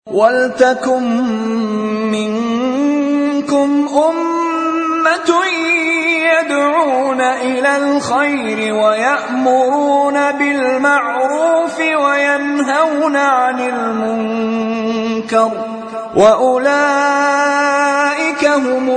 ولتكن منكم أمة يدعون إلى الخير ويأمرون بالمعروف وينهون عن المنكر وأولئك هم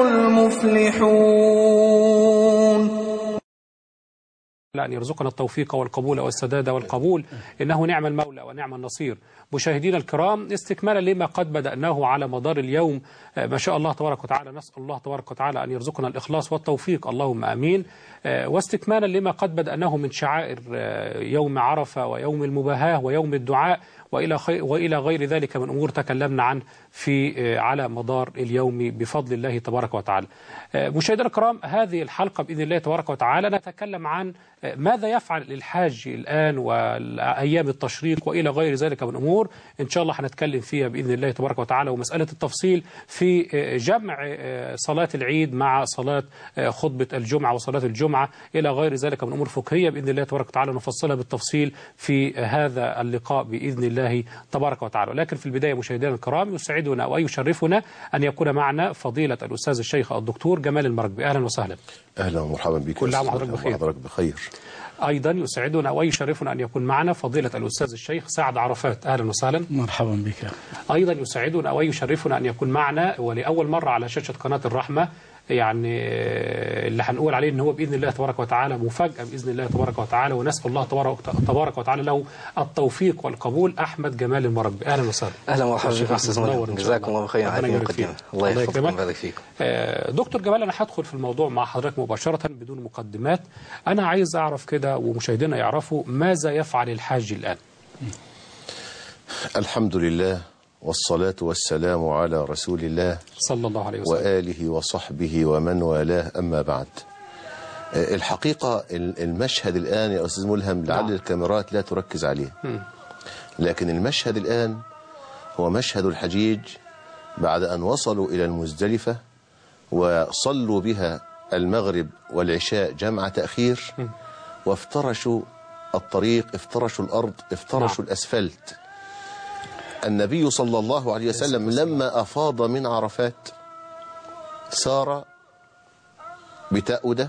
المفلحون. أن يرزقنا التوفيق والقبول والسداد والقبول، إنه نعم المولى ونعم النصير. مشاهدينا الكرام، استكمالا لما قد بدأناه على مدار اليوم ما شاء الله تبارك وتعالى، نسأل الله تبارك وتعالى أن يرزقنا الإخلاص والتوفيق، اللهم آمين. واستكمالا لما قد بدأناه من شعائر يوم عرفة ويوم المباهاة ويوم الدعاء وإلى غير ذلك من أمور تكلمنا عنه على مدار اليوم بفضل الله تبارك وتعالى. مشاهدينا الكرام، هذه الحلقة بإذن الله تبارك وتعالى نتكلم عن ماذا يفعل الحاج الآن وأيام التشريق وإلى غير ذلك من أمور إن شاء الله هنتكلم فيها بإذن الله تبارك وتعالى، ومسألة التفصيل في جمع صلاة العيد مع صلاة خطبة الجمعة وصلاة الجمعة إلى غير ذلك من أمور فقهية بإذن الله تبارك وتعالى نفصلها بالتفصيل في هذا اللقاء بإذن الله تبارك وتعالى. لكن في البداية مشاهدينا الكرام، يسعدنا ويشرفنا أن يكون معنا فضيلة الأستاذ الشيخ الدكتور جمال المراكبي. أهلا وسهلا. أهلا ومرحبا بك. كل عام وحضرتك بخير. وحضرتك بخير. أيضا يسعدنا ويشرفنا أن يكون معنا فضيلة الأستاذ الشيخ سعد عرفات. أهلا وسهلا. مرحبا بك. أيضا يسعدنا ويشرفنا أن يكون معنا ولأول مرة على شاشة قناة الرحمة، يعني اللي هنقول عليه ان هو باذن الله تبارك وتعالى مفاجاه باذن الله تبارك وتعالى، ونسال الله تبارك وتعالى له التوفيق والقبول، احمد جمال المراكبي. اهلا وسهلا. اهلا ومرحبا بك استاذ مولى، جزاكم الله خيرا على المقدمه. الله يحفظكم ويبارك فيكم. دكتور جمال، انا هدخل في الموضوع مع حضرتك مباشره بدون مقدمات. انا عايز اعرف كده ومشاهدينا يعرفوا ماذا يفعل الحاج الان. الحمد لله والصلاة والسلام على رسول الله صلى الله عليه وسلم وآله وصحبه ومن والاه، أما بعد. الحقيقة المشهد الآن يا أستاذ ملهم لعل الكاميرات لا تركز عليه، لكن المشهد الآن هو مشهد الحجيج بعد أن وصلوا إلى المزدلفة وصلوا بها المغرب والعشاء جمع تأخير، وافترشوا الطريق، افترشوا الأرض، افترشوا الأسفلت. النبي صلى الله عليه وسلم لما أفاض من عرفات سار بتأودة،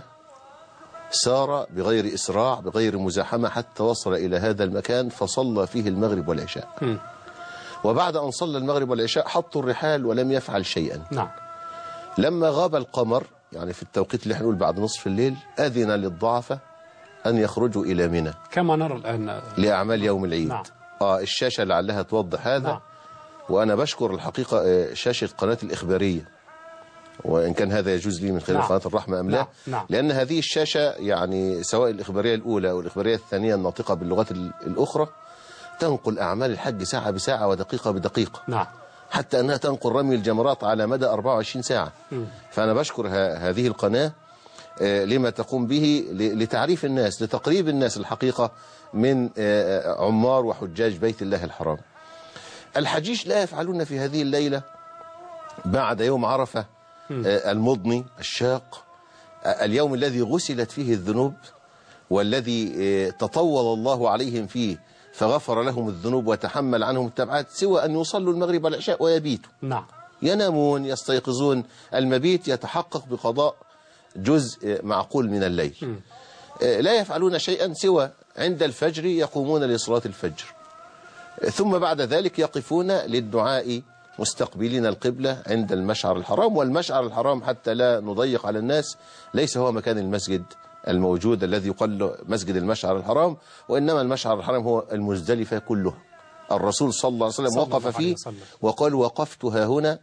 سار بغير إسراع بغير مزاحمة حتى وصل إلى هذا المكان فصلى فيه المغرب والعشاء. وبعد أن صلى المغرب والعشاء حطوا الرحال ولم يفعل شيئا. نعم. لما غاب القمر، يعني في التوقيت اللي هنقول بعد نصف الليل، أذن للضعفة أن يخرجوا إلى منى كما نرى الآن لأعمال يوم العيد. نعم. الشاشة لعلها توضح هذا. نعم. وأنا بشكر الحقيقة شاشة قناة الإخبارية، وإن كان هذا يجوز لي من خلال قناة الرحمة أم لا. نعم. لأن هذه الشاشة يعني سواء الإخبارية الأولى أو الإخبارية الثانية الناطقة باللغات الأخرى تنقل أعمال الحج ساعة بساعة ودقيقة بدقيقة. نعم. حتى أنها تنقل رمي الجمرات على مدى 24 ساعة. فأنا بشكر هذه القناة لما تقوم به لتعريف الناس، لتقريب الناس الحقيقة من عمار وحجاج بيت الله الحرام. الحجيج لا يفعلون في هذه الليلة بعد يوم عرفة المضني الشاق، اليوم الذي غسلت فيه الذنوب والذي تطول الله عليهم فيه فغفر لهم الذنوب وتحمل عنهم التبعات، سوى أن يصلوا المغرب والعشاء ويبيتوا. نعم. ينامون يستيقظون، المبيت يتحقق بقضاء جزء معقول من الليل. لا يفعلون شيئا سوى عند الفجر يقومون لصلاة الفجر، ثم بعد ذلك يقفون للدعاء مستقبلين القبلة عند المشعر الحرام. والمشعر الحرام حتى لا نضيق على الناس ليس هو مكان المسجد الموجود الذي يقال مسجد المشعر الحرام، وإنما المشعر الحرام هو المزدلفة كله. الرسول صلى الله عليه وسلم وقف فيه وقال وقفت ها هنا،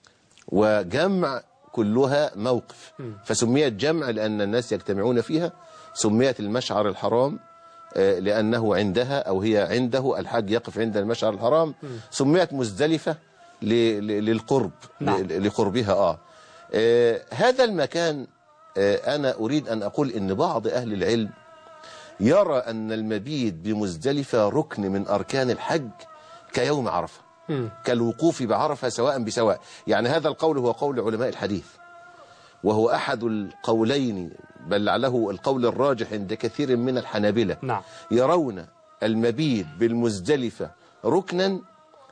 وجمع كلها موقف، فسميت جمع لأن الناس يجتمعون فيها. سميت المشعر الحرام لأنه عندها أو هي عنده، الحاج يقف عند المشعر الحرام. سميت مزدلفة للقرب. نعم. لقربها. هذا المكان أنا أريد أن أقول إن بعض أهل العلم يرى أن المبيت بمزدلفة ركن من أركان الحج كيوم عرفة، كالوقوف بعرفة سواء بسواء. يعني هذا القول هو قول علماء الحديث، وهو أحد القولين بل له القول الراجح عند كثير من الحنابلة. نعم. يرون المبيت بالمزدلفة ركنا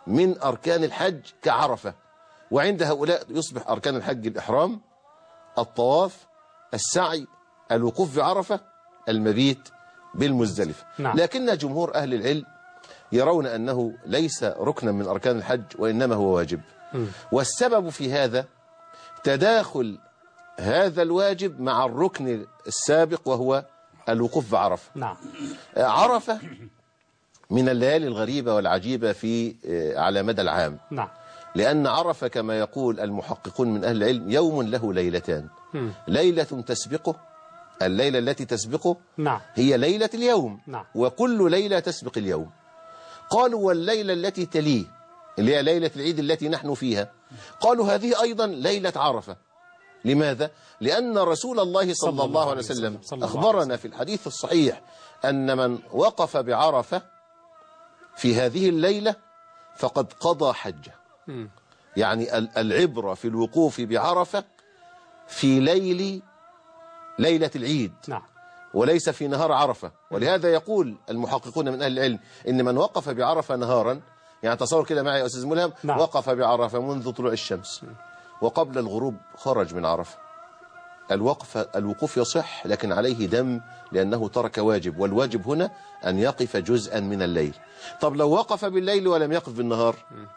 من أركان الحج كعرفة. وعند هؤلاء يصبح أركان الحج الإحرام، الطواف، السعي، الوقوف بعرفة، المبيت بالمزدلفة. نعم. لكن جمهور أهل العلم يرون أنه ليس ركنا من أركان الحج وإنما هو واجب. والسبب في هذا تداخل هذا الواجب مع الركن السابق وهو الوقوف بعرفة. نعم. عرفة من الليالي الغريبة والعجيبة في على مدى العام. نعم. لأن عرفة كما يقول المحققون من أهل العلم يوم له ليلتان. ليلة تسبقه، الليلة التي تسبقه نعم. هي ليلة اليوم. نعم. وكل ليلة تسبق اليوم. قالوا والليلة التي تليه اللي هي ليلة العيد التي نحن فيها، قالوا هذه أيضا ليلة عرفة. لماذا؟ لأن رسول الله صلى الله عليه وسلم أخبرنا في الحديث الصحيح أن من وقف بعرفة في هذه الليلة فقد قضى حجه. يعني العبرة في الوقوف بعرفة في ليلة العيد. نعم. وليس في نهار عرفة. ولهذا يقول المحققون من أهل العلم إن من وقف بعرفة نهارا، يعني تصور كده معي يا أستاذ ملهم. نعم. وقف بعرفة منذ طلوع الشمس وقبل الغروب خرج من عرفة، الوقوف يصح لكن عليه دم لأنه ترك واجب، والواجب هنا أن يقف جزءا من الليل. طب لو وقف بالليل ولم يقف بالنهار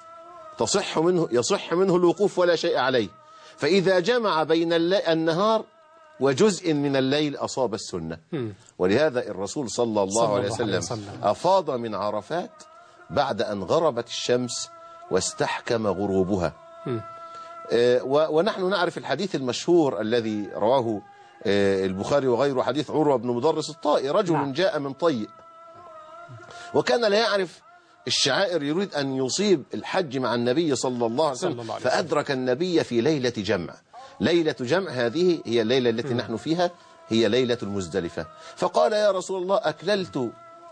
يصح منه الوقوف ولا شيء عليه. فإذا جمع بين النهار وجزء من الليل أصاب السنة. ولهذا الرسول صلى الله عليه وسلم أفاض من عرفات بعد أن غربت الشمس واستحكم غروبها. ونحن نعرف الحديث المشهور الذي رواه البخاري وغيره، حديث عروة بن مدرس الطائي، رجل جاء من طيء وكان لا يعرف الشعائر، يريد أن يصيب الحج مع النبي صلى الله عليه وسلم، فأدرك النبي في ليلة جمع. ليلة جمع هذه هي الليلة التي نحن فيها، هي ليلة المزدلفة. فقال يا رسول الله أكللت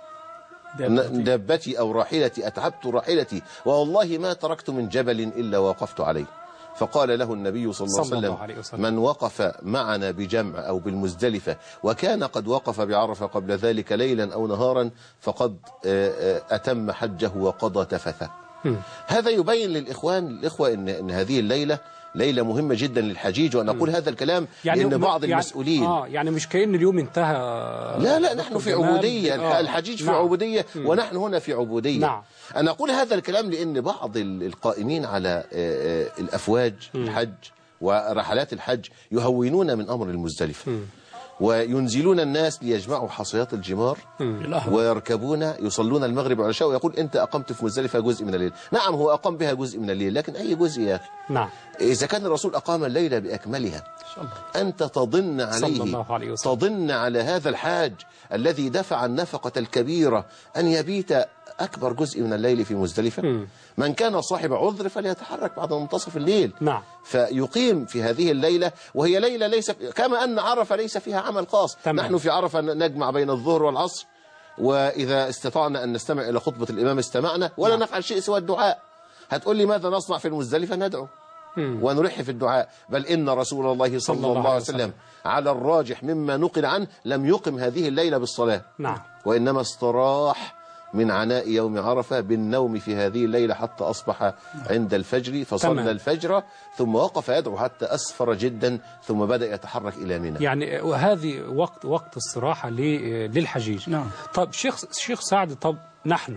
دابتي أو راحلتي، أتعبت راحلتي، والله ما تركت من جبل إلا وقفت عليه. فقال له النبي صلى الله عليه وسلم من وقف معنا بجمع أو بالمزدلفة وكان قد وقف بعرفة قبل ذلك ليلا أو نهارا فقد أتم حجه وقضى تفثه. هذا يبين الإخوة إن هذه الليلة ليلة مهمة جدا للحجيج. وأنا أقول هذا الكلام يعني لأن بعض المسؤولين يعني مش كأن اليوم انتهى. لا نحن في عبودية. الحجيج في عبودية ونحن هنا في عبودية. نعم. أنا أقول هذا الكلام لأن بعض القائمين على الأفواج الحج ورحلات الحج يهونون من أمر المزدلفة وينزلون الناس ليجمعوا حصيات الجمار ويركبون يصلون المغرب والعشاء، ويقول أنت أقمت في مزدلفة جزء من الليل. نعم هو أقام بها جزء من الليل، لكن أي جزء يا أخي؟ نعم. إذا كان الرسول أقام الليلة بأكملها أنت تضن عليه، تضن على هذا الحاج الذي دفع النفقة الكبيرة أن يبيت أكبر جزء من الليل في مزدلفة. من كان صاحب عذر فليتحرك بعد منتصف الليل. نعم. فيقيم في هذه الليلة، وهي ليلة ليس كما أن عرفة ليس فيها عمل خاص. تمام. نحن في عرفة نجمع بين الظهر والعصر، وإذا استطعنا أن نستمع إلى خطبة الإمام استمعنا ولا نفعل شيء سوى الدعاء. هتقول لي ماذا نصنع في المزدلفة؟ ندعو ونرح في الدعاء. بل إن رسول الله صلى الله عليه وسلم على الراجح مما نقل عنه لم يقم هذه الليلة بالصلاة. نعم. وإنما استراح من عناء يوم عرفة بالنوم في هذه الليلة حتى أصبح عند الفجر فصلى الفجر ثم وقف يدعو حتى أسفر جدا ثم بدأ يتحرك إلى منى. يعني وهذه وقت الصراحة للحجيج. نعم. طب شيخ سعد، طب نحن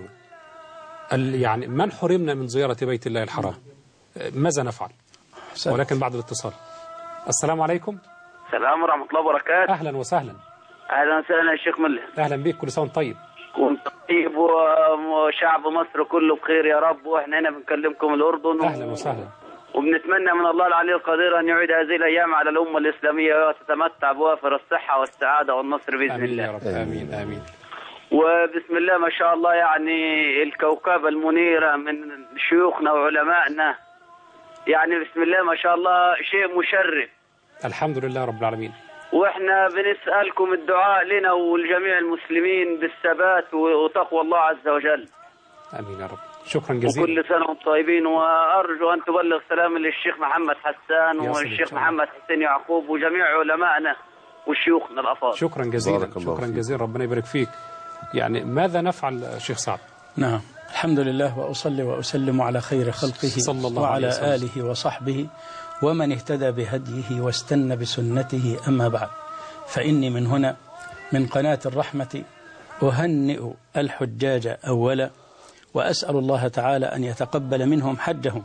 يعني من حرمنا من زيارة بيت الله الحرام ماذا نفعل؟ ولكن بعد الاتصال. السلام عليكم. السلام ورحمة الله وبركاته. أهلا وسهلا. أهلا وسهلا يا شيخ ملهم. أهلا بك، كل سنة وانت طيب. كنت طيب وشعب مصر كله بخير يا رب، واحنا هنا بنكلمكم الأردن. أهلا وسهلا. وبنتمنى من الله العلي القدير أن يعيد هذه الأيام على الأمة الإسلامية وتتمتع بوافر الصحة والسعادة والنصر بإذن الله. يا رب. آمين آمين. وبسم الله ما شاء الله، يعني الكوكبة المنيرة من شيوخنا وعلمائنا، يعني بسم الله ما شاء الله شيء مشرف. الحمد لله رب العالمين. واحنا بنسألكم الدعاء لنا ولجميع المسلمين بالثبات وتقوى الله عز وجل. امين يا رب. شكرا جزيلا. وكل سنة وانتم طيبين، وارجو ان تبلغ سلام للشيخ محمد حسان والشيخ محمد حسين يعقوب وجميع علمائنا وشيوخنا الافاضل. شكرا جزيلا. شكرا جزيلا، ربنا يبارك فيك. يعني ماذا نفعل شيخ سعد؟ نعم، الحمد لله، وأصلي وأسلم على خير خلقه صلى الله وعلى عليه وسلم. آله وصحبه ومن اهتدى بهديه واستنى بسنته. أما بعد، فإني من هنا من قناة الرحمة أهنئ الحجاج أولا، وأسأل الله تعالى أن يتقبل منهم حجهم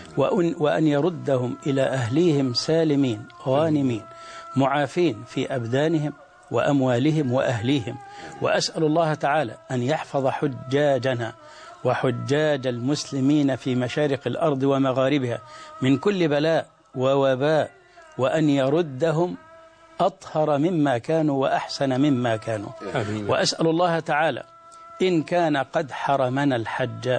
وأن يردهم إلى أهليهم سالمين غانمين معافين في أبدانهم وأموالهم وأهليهم. وأسأل الله تعالى أن يحفظ حجاجنا وحجاج المسلمين في مشارق الأرض ومغاربها من كل بلاء ووباء، وأن يردهم أطهر مما كانوا وأحسن مما كانوا. وأسأل الله تعالى إن كان قد حرمنا الحج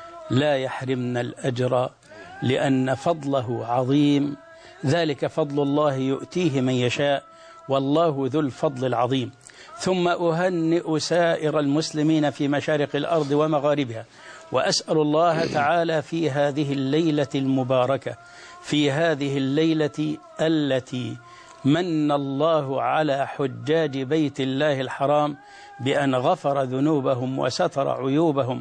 لا يحرمنا الأجر، لأن فضله عظيم، ذلك فضل الله يؤتيه من يشاء، والله ذو الفضل العظيم. ثم أهنئ سائر المسلمين في مشارق الأرض ومغاربها، وأسأل الله تعالى في هذه الليلة المباركة، في هذه الليلة التي من الله على حجاج بيت الله الحرام بأن غفر ذنوبهم وستر عيوبهم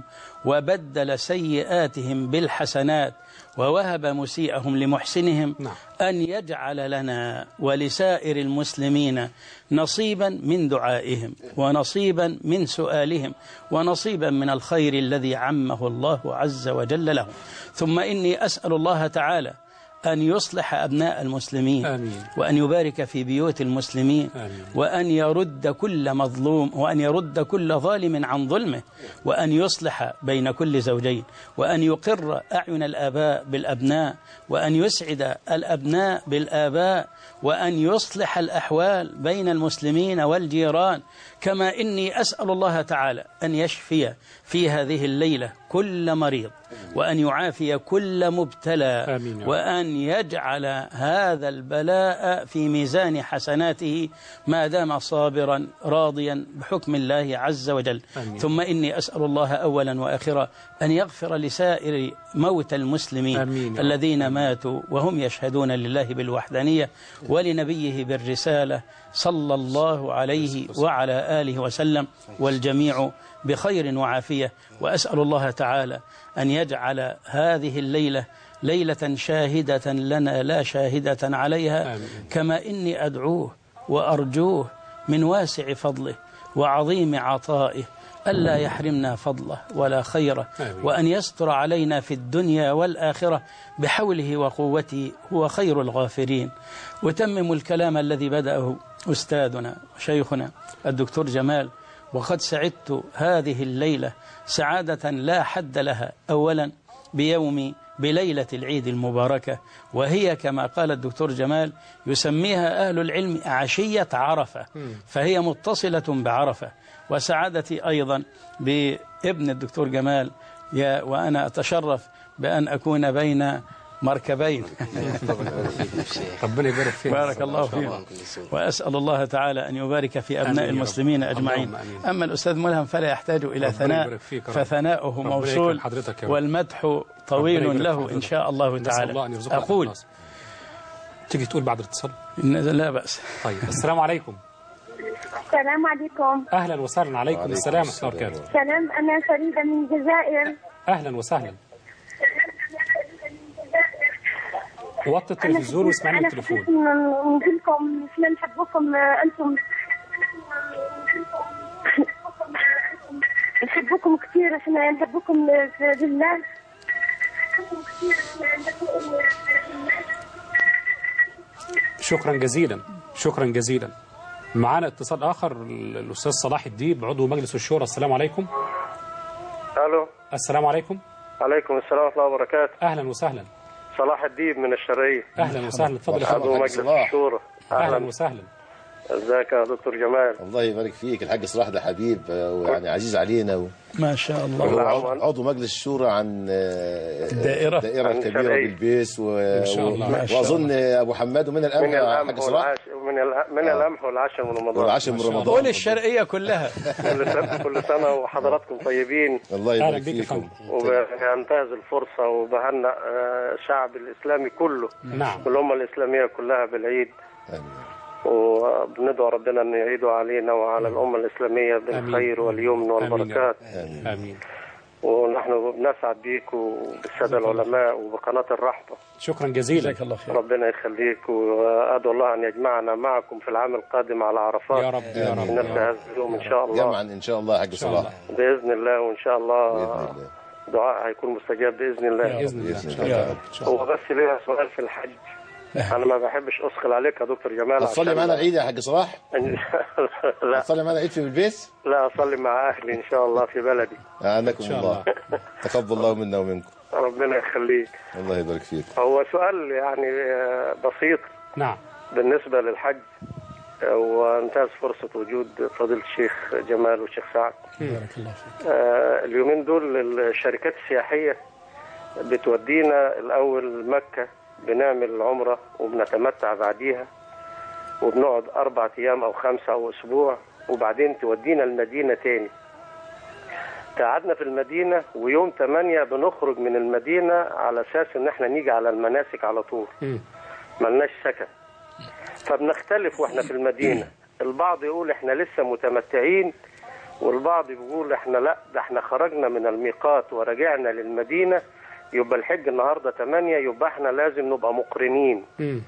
وبدل سيئاتهم بالحسنات ووهب مسيئهم لمحسنهم، أن يجعل لنا ولسائر المسلمين نصيبا من دعائهم ونصيبا من سؤالهم ونصيبا من الخير الذي عمه الله عز وجل لهم. ثم إني أسأل الله تعالى أن يصلح أبناء المسلمين. آمين. وأن يبارك في بيوت المسلمين. آمين. وأن يرد كل مظلوم، وأن يرد كل ظالم عن ظلمه، وأن يصلح بين كل زوجين، وأن يقر أعين الآباء بالأبناء، وأن يسعد الأبناء بالآباء، وأن يصلح الأحوال بين المسلمين والجيران. كما إني أسأل الله تعالى أن يشفي في هذه الليلة كل مريض، وأن يعافي كل مبتلى، وأن يجعل هذا البلاء في ميزان حسناته ما دام صابرا راضيا بحكم الله عز وجل. ثم إني أسأل الله أولا وآخرا أن يغفر لسائر موتى المسلمين الذين ماتوا وهم يشهدون لله بالوحدانية ولنبيه بالرسالة صلى الله عليه وعلى آله وسلم، والجميع بخير وعافية. وأسأل الله تعالى أن يجعل هذه الليلة ليلة شاهدة لنا لا شاهدة عليها. كما إني أدعوه وأرجوه من واسع فضله وعظيم عطائه ألا يحرمنا فضله ولا خيره، وأن يستر علينا في الدنيا والآخرة بحوله وقوته، هو خير الغافرين. وتمم الكلام الذي بدأه أستاذنا وشيخنا الدكتور جمال، وقد سعدت هذه الليلة سعادة لا حد لها. أولا بليلة العيد المباركة، وهي كما قال الدكتور جمال يسميها أهل العلم عشية عرفة، فهي متصلة بعرفة. وسعادتي أيضا بابن الدكتور جمال، وأنا أتشرف بأن أكون بين مركبين. ربنا يبارك فيك. بارك الله فيك. وأسأل الله تعالى أن يبارك في أبناء المسلمين أجمعين. أما الأستاذ ملهم فلا يحتاج إلى ثناء، فثناؤه موصول والمدح طويل له إن شاء الله تعالى. أقول تيجي تقول بعد الاتصال؟ لا بأس. طيب، السلام عليكم. السلام عليكم. أهلا وسهلا. عليكم السلام ورحمة الله وبركاته. سلام، أنا فريدة من الجزائر. أهلا وسهلا. وطي التلفزيون واسمعني التليفون. أنا نقول لكم إحنا نحبكم أنتم، نحبكم كثير، إحنا نحبكم في الله. شكرا جزيلا، شكرا جزيلا. معانا اتصال آخر، الأستاذ صلاح الديب عضو مجلس الشورى. السلام عليكم. الو. السلام عليكم. عليكم السلام ورحمة الله وبركاته. أهلا وسهلا. صلاح الديب من الشرقية. أهلا وسهلا. اتفضل يا عضو مجلس الشورى. أهلا وسهلا. ازيك يا دكتور جمال؟ الله يبارك فيك. الحاج صلاح ده حبيب ويعني عزيز علينا ما شاء الله. عضو مجلس الشورى عن الدائرة الكبيرة بالبيس وأظن أبو حماد ومن القمح حاج صلاح من القمح والعشر من رمضان. والعشر من رمضان. قول الشرقية كلها. كل سنة وحضراتكم طيبين. الله يبارك فيكم. وبنتهز الفرصة وبهنأ الشعب الإسلامي كله. نعم. والأمة الإسلامية كلها بالعيد. آمين. وبندعو ربنا أن يعيدوا علينا وعلى الأمة الإسلامية بالخير واليمن والبركات. آمين. ونحن بنسعد بيك وبالسادة العلماء وبقناة الرحمة. شكرا جزيلا. جزاك الله خير. ربنا يخليك، وأدعو الله أن يجمعنا معكم في العام القادم على عرفات يا رب يا رب في نفس هذا اليوم إن شاء الله. جمعا إن شاء الله يا حاج صلاح بإذن الله، وإن شاء الله بإذن الله دعاء هيكون مستجاب بإذن الله. بإذن الله. بإذن الله. هو بس ليا سؤال في الحج. أنا ما بحبش أثقل عليك يا دكتور جمال. هتصلي معنا العيد يا حاج صلاح؟ لا هتصلي معنا العيد في البيت؟ لا، أصلي مع أهلي إن شاء الله في بلدي. أعناكم الله. تقبل الله منا ومنكم. ربنا يخليك. الله يبارك فيك. هو سؤال يعني بسيط. نعم. بالنسبة للحج، وانتهز فرصة وجود فضيلة الشيخ جمال والشيخ سعد. بارك الله فيك. اليومين دول الشركات السياحية بتودينا الأول مكة، بنعمل عمرة وبنتمتع بعديها، وبنقعد 4 أيام أو 5 أو أسبوع، وبعدين تودينا المدينة تاني. قعدنا في المدينة، ويوم 8 بنخرج من المدينة على أساس إن احنا نيجي على المناسك على طول، ملناش سكن. فبنختلف واحنا في المدينة، البعض يقول احنا لسه متمتعين، والبعض بيقول احنا لا، ده احنا خرجنا من الميقات ورجعنا للمدينة، يبقى الحج النهاردة 8، يبقى احنا لازم نبقى مقرنين.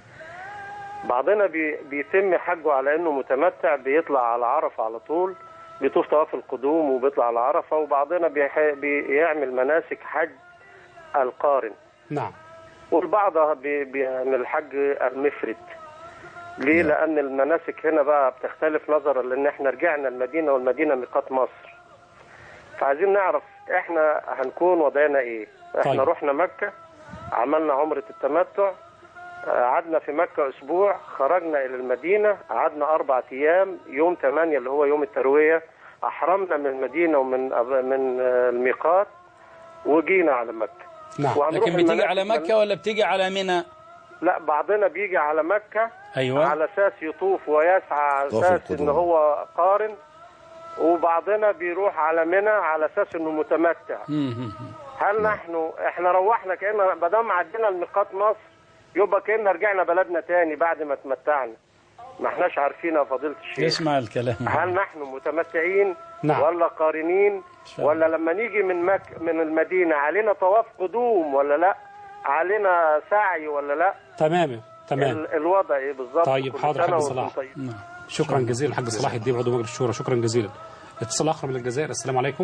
بعضنا بيتم حجه على انه متمتع، بيطلع على عرفة على طول، بيطوف طواف القدوم وبيطلع على عرفة، وبعضنا بيعمل مناسك حج القارن. نعم. والبعض بيعمل حج المفرد. ليه؟ لأن المناسك هنا بقى بتختلف نظرا لأن احنا رجعنا المدينة، والمدينة ميقات مصر. فعايزين نعرف احنا هنكون وضعنا ايه. احنا رحنا مكة، عملنا عمرة التمتع، قعدنا في مكة أسبوع، خرجنا إلى المدينة، قعدنا 4 أيام، يوم 8 اللي هو يوم التروية أحرمنا من المدينة ومن الميقات، وجينا على مكة. نعم. لكن بتيجي على مكة ولا بتيجي على منى؟ لا، بعضنا بيجي على مكة. أيوة. على أساس يطوف ويسعى على أساس إن هو قارن، وبعضنا بيروح على منى على أساس إنه متمتع. هل احنا روحنا كأننا بدام عدينا الميقات مصر، يبقى كأننا رجعنا بلدنا تاني بعد ما تمتعنا؟ ما احناش عارفين يا فضيلة الشيخ. اسمع الكلام. هل نحن متمتعين؟ نعم. ولا قارنين؟ ولا لما نيجي من المدينة علينا طواف قدوم ولا لا؟ علينا سعي ولا لا؟ تمام. الوضع ايه بالظبط؟ طيب حاضر حاج صلاح. نعم. شكرا جزيلا حاج صلاح الدين عضو مجلس الشورى. شكرا جزيلا. اتصال اخر من الجزائر. السلام عليكم.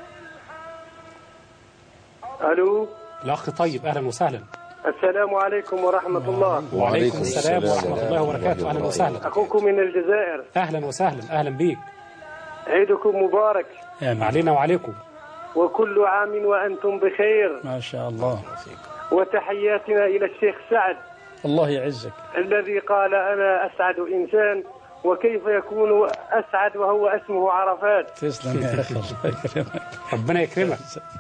الو. الاخ طيب، اهلا وسهلا. السلام عليكم ورحمة الله. وعليكم السلام ورحمة الله وبركاته. اهلا وسهلا. اخوكم من الجزائر. اهلا وسهلا. اهلا بيك. عيدكم مبارك. علينا وعليكم. وكل عام وانتم بخير. ما شاء الله. وتحياتنا الى الشيخ سعد. الله يعزك. الذي قال انا اسعد انسان، وكيف يكون اسعد وهو اسمه عرفات. تسلم يا اخي. الله يكرمك. ربنا يكرمك.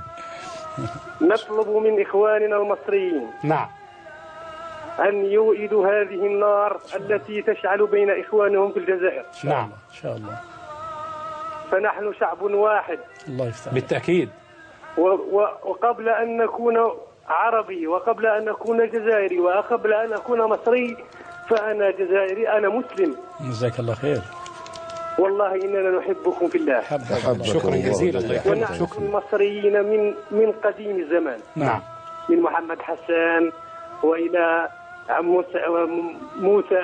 نطلب من إخواننا المصريين نعم أن يوئدوا هذه النار التي تشعل بين إخوانهم في الجزائر. نعم إن شاء الله. فنحن شعب واحد. الله يفتح. بالتأكيد. وقبل أن نكون عربي، وقبل أن نكون جزائري، وقبل أن أكون مصري، فأنا جزائري، أنا مسلم. جزاك الله خير. والله إننا نحبكم في الله. شكرا جزيلا. الله يكرمك. ونحن المصريين من قديم الزمان. نعم. من محمد حسان وإلى موسى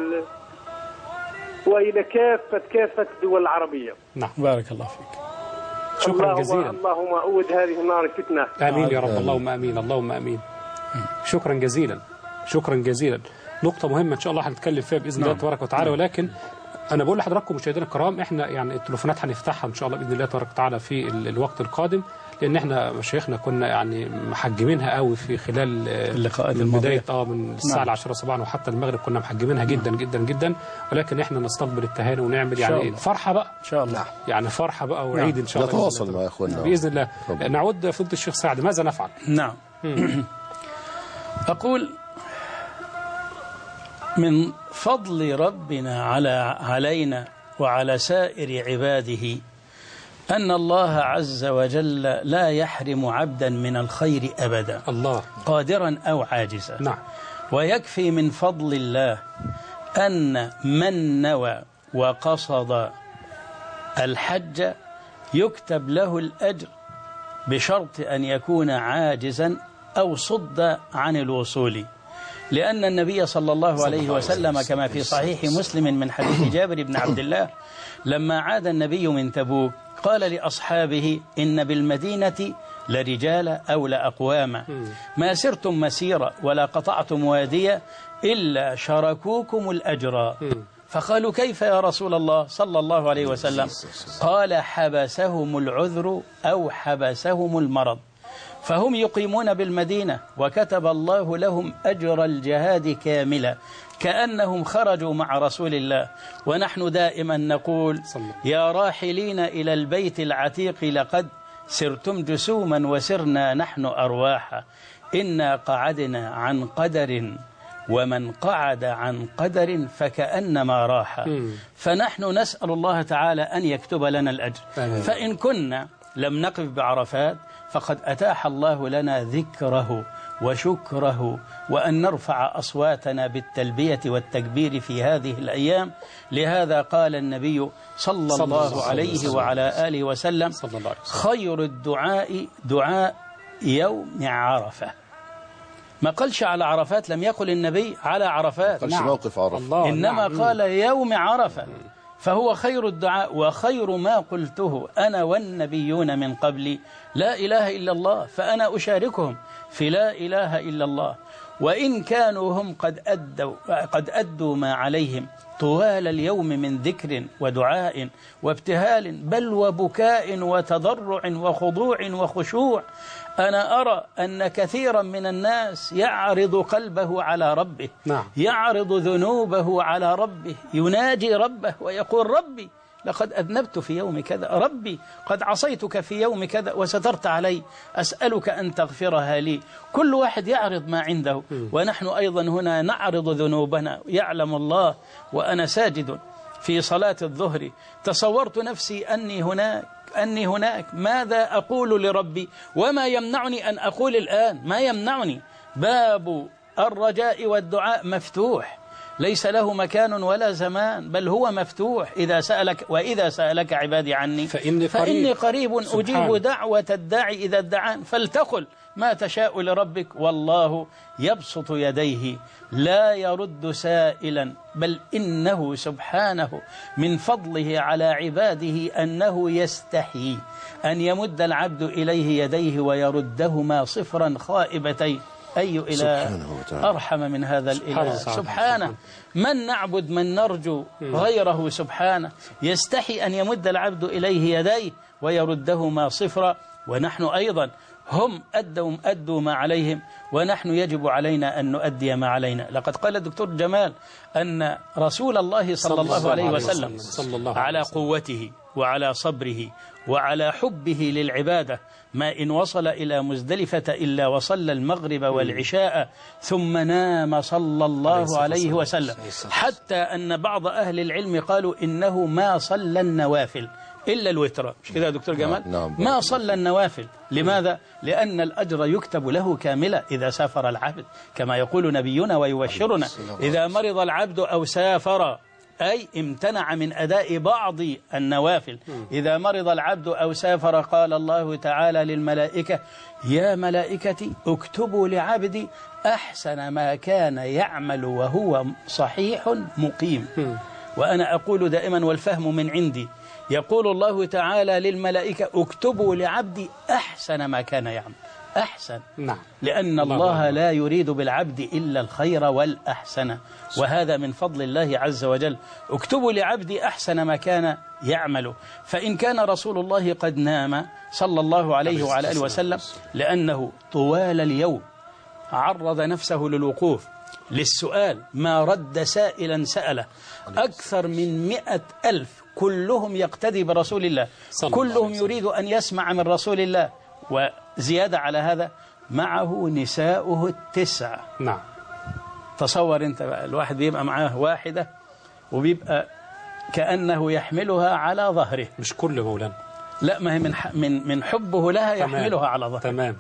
وإلى كافة الدول العربية. نعم. بارك الله فيك. شكرا جزيلا. اللهم أود هذه النار فتنة. آمين يا رب. اللهم آمين. اللهم آمين. شكرا جزيلا. شكرا جزيلا. نقطة مهمة إن شاء الله هنتكلم فيها بإذن الله تبارك وتعالى. ولكن أنا بقول لحضراتكم مشاهدينا الكرام، إحنا يعني التليفونات هنفتحها إن شاء الله بإذن الله تبارك وتعالى في الوقت القادم، لأن إحنا مشايخنا كنا يعني محجمينها قوي في خلال اللقاءات من بداية من الساعة 10 صباحا وحتى المغرب كنا محجمينها جدا جدا جدا. ولكن إحنا نستقبل التهاني ونعمل يعني فرحة بقى إن شاء الله، يعني فرحة بقى وعيد إن شاء الله. نتواصل مع إخواننا بإذن الله. نعود فضيلة الشيخ سعد، ماذا نفعل؟ نعم. أقول من فضل ربنا علينا وعلى سائر عباده أن الله عز وجل لا يحرم عبدا من الخير أبدا، الله، قادرا أو عاجزا. نعم. ويكفي من فضل الله أن من نوى وقصد الحج يكتب له الأجر بشرط أن يكون عاجزا أو صد عن الوصول، لأن النبي صلى الله عليه وسلم كما في صحيح مسلم من حديث جابر بن عبد الله لما عاد النبي من تبوك قال لأصحابه إن بالمدينة لرجال أو لأقواما ما سرتم مسيرة ولا قطعتم واديا إلا شركوكم الأجر. فقالوا كيف يا رسول الله صلى الله عليه وسلم؟ قال حبسهم العذر أو حبسهم المرض، فهم يقيمون بالمدينة وكتب الله لهم أجر الجهاد كاملا كأنهم خرجوا مع رسول الله. ونحن دائما نقول يا راحلين إلى البيت العتيق لقد سرتم جسوما وسرنا نحن أرواحا، إنا قعدنا عن قدر ومن قعد عن قدر فكأنما راح. فنحن نسأل الله تعالى أن يكتب لنا الأجر. فإن كنا لم نقف بعرفات فقد أتاح الله لنا ذكره وشكره وأن نرفع أصواتنا بالتلبية والتكبير في هذه الأيام. لهذا قال النبي صلى الله عليه وعلى آله وسلم خير الدعاء دعاء يوم عرفة. ما قالش على عرفات، لم يقل النبي على عرفات، قالش موقف عرفة، إنما قال يوم عرفة، فهو خير الدعاء. وخير ما قلته أنا والنبيون من قبلي لا إله إلا الله، فأنا أشاركهم في لا إله إلا الله. وإن كانوا هم قد أدوا ما عليهم طوال اليوم من ذكر ودعاء وابتهال بل وبكاء وتضرع وخضوع وخشوع، أنا أرى أن كثيرا من الناس يعرض قلبه على ربه، يعرض ذنوبه على ربه، يناجي ربه ويقول ربي لقد أذنبت في يوم كذا، ربي قد عصيتك في يوم كذا وسترت علي، أسألك أن تغفرها لي. كل واحد يعرض ما عنده، ونحن أيضا هنا نعرض ذنوبنا. يعلم الله وأنا ساجد في صلاة الظهر تصورت نفسي أني هناك ماذا أقول لربي وما يمنعني أن أقول الآن، ما يمنعني. باب الرجاء والدعاء مفتوح، ليس له مكان ولا زمان، بل هو مفتوح. وإذا سألك عبادي عني فإني قريب أجيب دعوة الداعي إذا ادعان، فلتقل ما تشاء لربك والله يبسط يديه لا يرد سائلا، بل إنه سبحانه من فضله على عباده أنه يستحيي أن يمد العبد إليه يديه ويردهما صفرا خائبتين. أي إله أرحم من هذا الإله سبحانه؟ من نعبد من نرجو غيره سبحانه؟ يستحي أن يمد العبد إليه يديه ويردهما صفرا. ونحن أيضا هم أدوا ما عليهم ونحن يجب علينا أن نؤدي ما علينا. لقد قال الدكتور جمال أن رسول الله صلى الله عليه وسلم على قوته وعلى صبره وعلى حبه للعبادة ما إن وصل إلى مزدلفة إلا وصلى المغرب والعشاء ثم نام صلى الله عليه وسلم، حتى أن بعض أهل العلم قالوا إنه ما صلى النوافل إلا الوتر. مش كده يا دكتور جمال؟ ما صلى النوافل. لماذا؟ لأن الأجر يكتب له كاملا إذا سافر العبد، كما يقول نبينا ويبشرنا إذا مرض العبد أو سافر، أي امتنع من أداء بعض النوافل. إذا مرض العبد أو سافر قال الله تعالى للملائكة يا ملائكتي اكتبوا لعبدي أحسن ما كان يعمل وهو صحيح مقيم. وأنا أقول دائما والفهم من عندي، يقول الله تعالى للملائكة اكتبوا لعبدي أحسن ما كان يعمل. أحسن، لأن الله لا يريد بالعبد إلا الخير والأحسن، وهذا من فضل الله عز وجل. اكتبوا لعبدي أحسن ما كان يعمل. فإن كان رسول الله قد نام صلى الله عليه وعلى آله وسلم لأنه طوال اليوم عرض نفسه للوقوف للسؤال، ما رد سائلا سأله، أكثر من 100,000 كلهم يقتدي برسول الله، كلهم يريد أن يسمع من رسول الله. وزيادة على هذا معه نساؤه 9. تصور أنت بقى، الواحد بيبقى معاه واحدة وبيبقى كأنه يحملها على ظهره. مش كل مولانا، لا، ما هي من حبه لها يحملها على ظهره. تمام.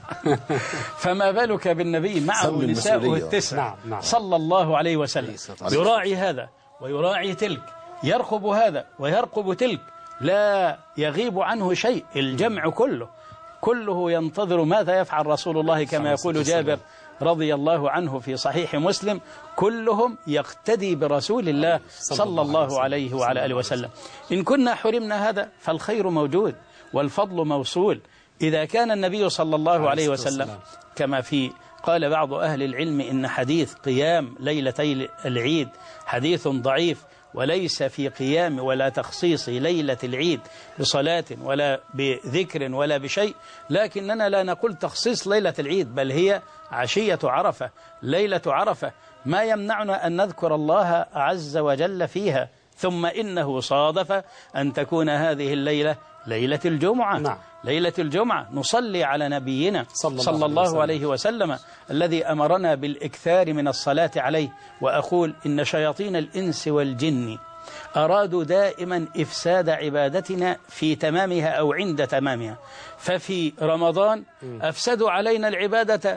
فما بالك بالنبي معه نساؤه 9 صلى الله عليه وسلم، يراعي هذا ويراعي تلك، يرقب هذا ويرقب تلك، لا يغيب عنه شيء، الجمع كله كله ينتظر ماذا يفعل رسول الله، كما يقول جابر رضي الله عنه في صحيح مسلم: كلهم يقتدي برسول الله صلى الله عليه وعلى آله وسلم. إن كنا حرمنا هذا فالخير موجود والفضل موصول. إذا كان النبي صلى الله عليه وسلم كما قال بعض أهل العلم إن حديث قيام ليلتي العيد حديث ضعيف، وليس في قيام ولا تخصيص ليلة العيد بصلاة ولا بذكر ولا بشيء، لكننا لا نقول تخصيص ليلة العيد، بل هي عشية عرفة، ليلة عرفة، ما يمنعنا أن نذكر الله عز وجل فيها. ثم إنه صادف أن تكون هذه الليلة ليلة الجمعة. نعم. ليلة الجمعة نصلي على نبينا صلى الله عليه وسلم الذي أمرنا بالإكثار من الصلاة عليه. وأقول إن شياطين الإنس والجن أرادوا دائما إفساد عبادتنا في تمامها أو عند تمامها، ففي رمضان أفسدوا علينا العبادة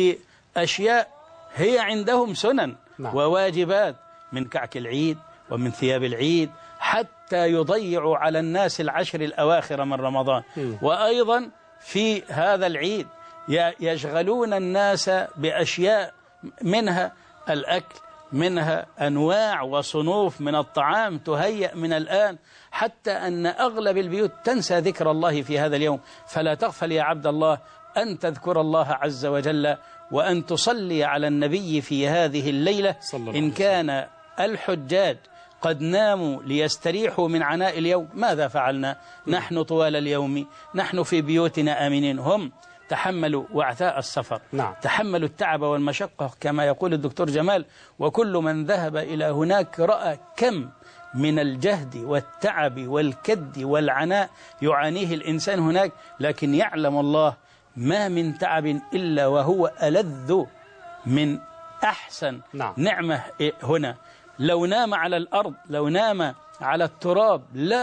بأشياء هي عندهم سنن وواجبات، من كعك العيد ومن ثياب العيد، حتى يضيعوا على الناس العشر الأواخر من رمضان. وأيضا في هذا العيد يشغلون الناس بأشياء منها الأكل، منها أنواع وصنوف من الطعام تهيأ من الآن، حتى أن أغلب البيوت تنسى ذكر الله في هذا اليوم. فلا تغفل يا عبد الله أن تذكر الله عز وجل وأن تصلي على النبي في هذه الليلة. إن كان الحجاج قد ناموا ليستريحوا من عناء اليوم، ماذا فعلنا نحن طوال اليوم؟ نحن في بيوتنا آمنين. هم تحملوا وعثاء السفر. نعم. تحملوا التعب والمشقة كما يقول الدكتور جمال، وكل من ذهب إلى هناك رأى كم من الجهد والتعب والكد والعناء يعانيه الإنسان هناك. لكن يعلم الله ما من تعب إلا وهو ألذ من أحسن نعمة هنا. لو نام على الأرض، لو نام على التراب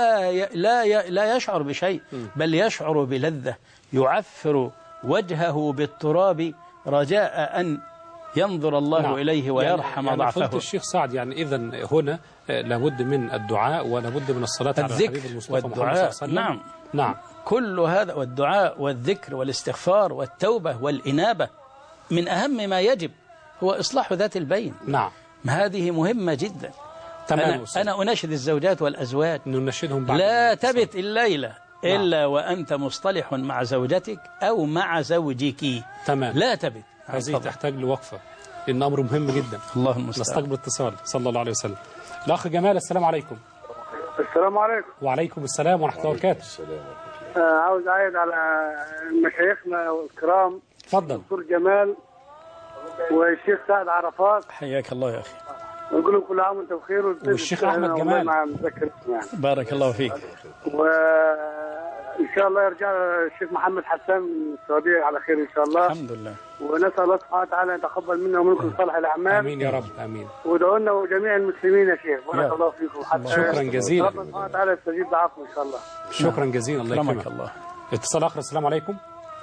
لا يشعر بشيء، بل يشعر بلذة، يعفر وجهه بالتراب رجاء أن ينظر الله إليه ويرحم ضعفه. فضيلة الشيخ سعد، يعني إذن هنا لابد من الدعاء ولابد من الصلاة على الحبيب المصطفى محمد صلى الله عليه وسلم. نعم. كل هذا، والدعاء والذكر والاستغفار والتوبة والإنابة. من أهم ما يجب هو إصلاح ذات البين. نعم. هذه مهمة جدا. أنا أناشد الزوجات والأزواج ننشدهم لا تبت الليلة إلا وأنت مصطلح مع زوجتك أو مع زوجك. تمام. لا تبت. هذه تحتاج لوقفة، إن أمر مهم جدا. الله المستعان. نستقبل اتصال صلى الله عليه وسلم. الأخ جمال، السلام عليكم. السلام عليكم. وعليكم السلام ورحمة الله وبركاته. عاوز أعيد على مشايخنا الكرام. تفضل. الدكتور جمال والشيخ سعد عرفات. حياك الله يا أخي. ونقول لهم كل عام وانتم بخير. والشيخ أحمد جمال. بارك الله فيك. وإن شاء الله يرجع الشيخ محمد حسان من السعودية على خير إن شاء الله. الحمد لله. ونسأل الله سبحانه وتعالى أن يتقبل منا ومنكم صالح الأعمال. آمين يا رب. آمين. ودعوا لنا وجميع المسلمين يا شيخ. بارك الله فيكم. شكرا جزيلا. ربنا سبحانه وتعالى يستجيب دعاءكم إن شاء الله. شكرا جزيلا. الله يكرمك. الله. اتصال آخر. السلام عليكم.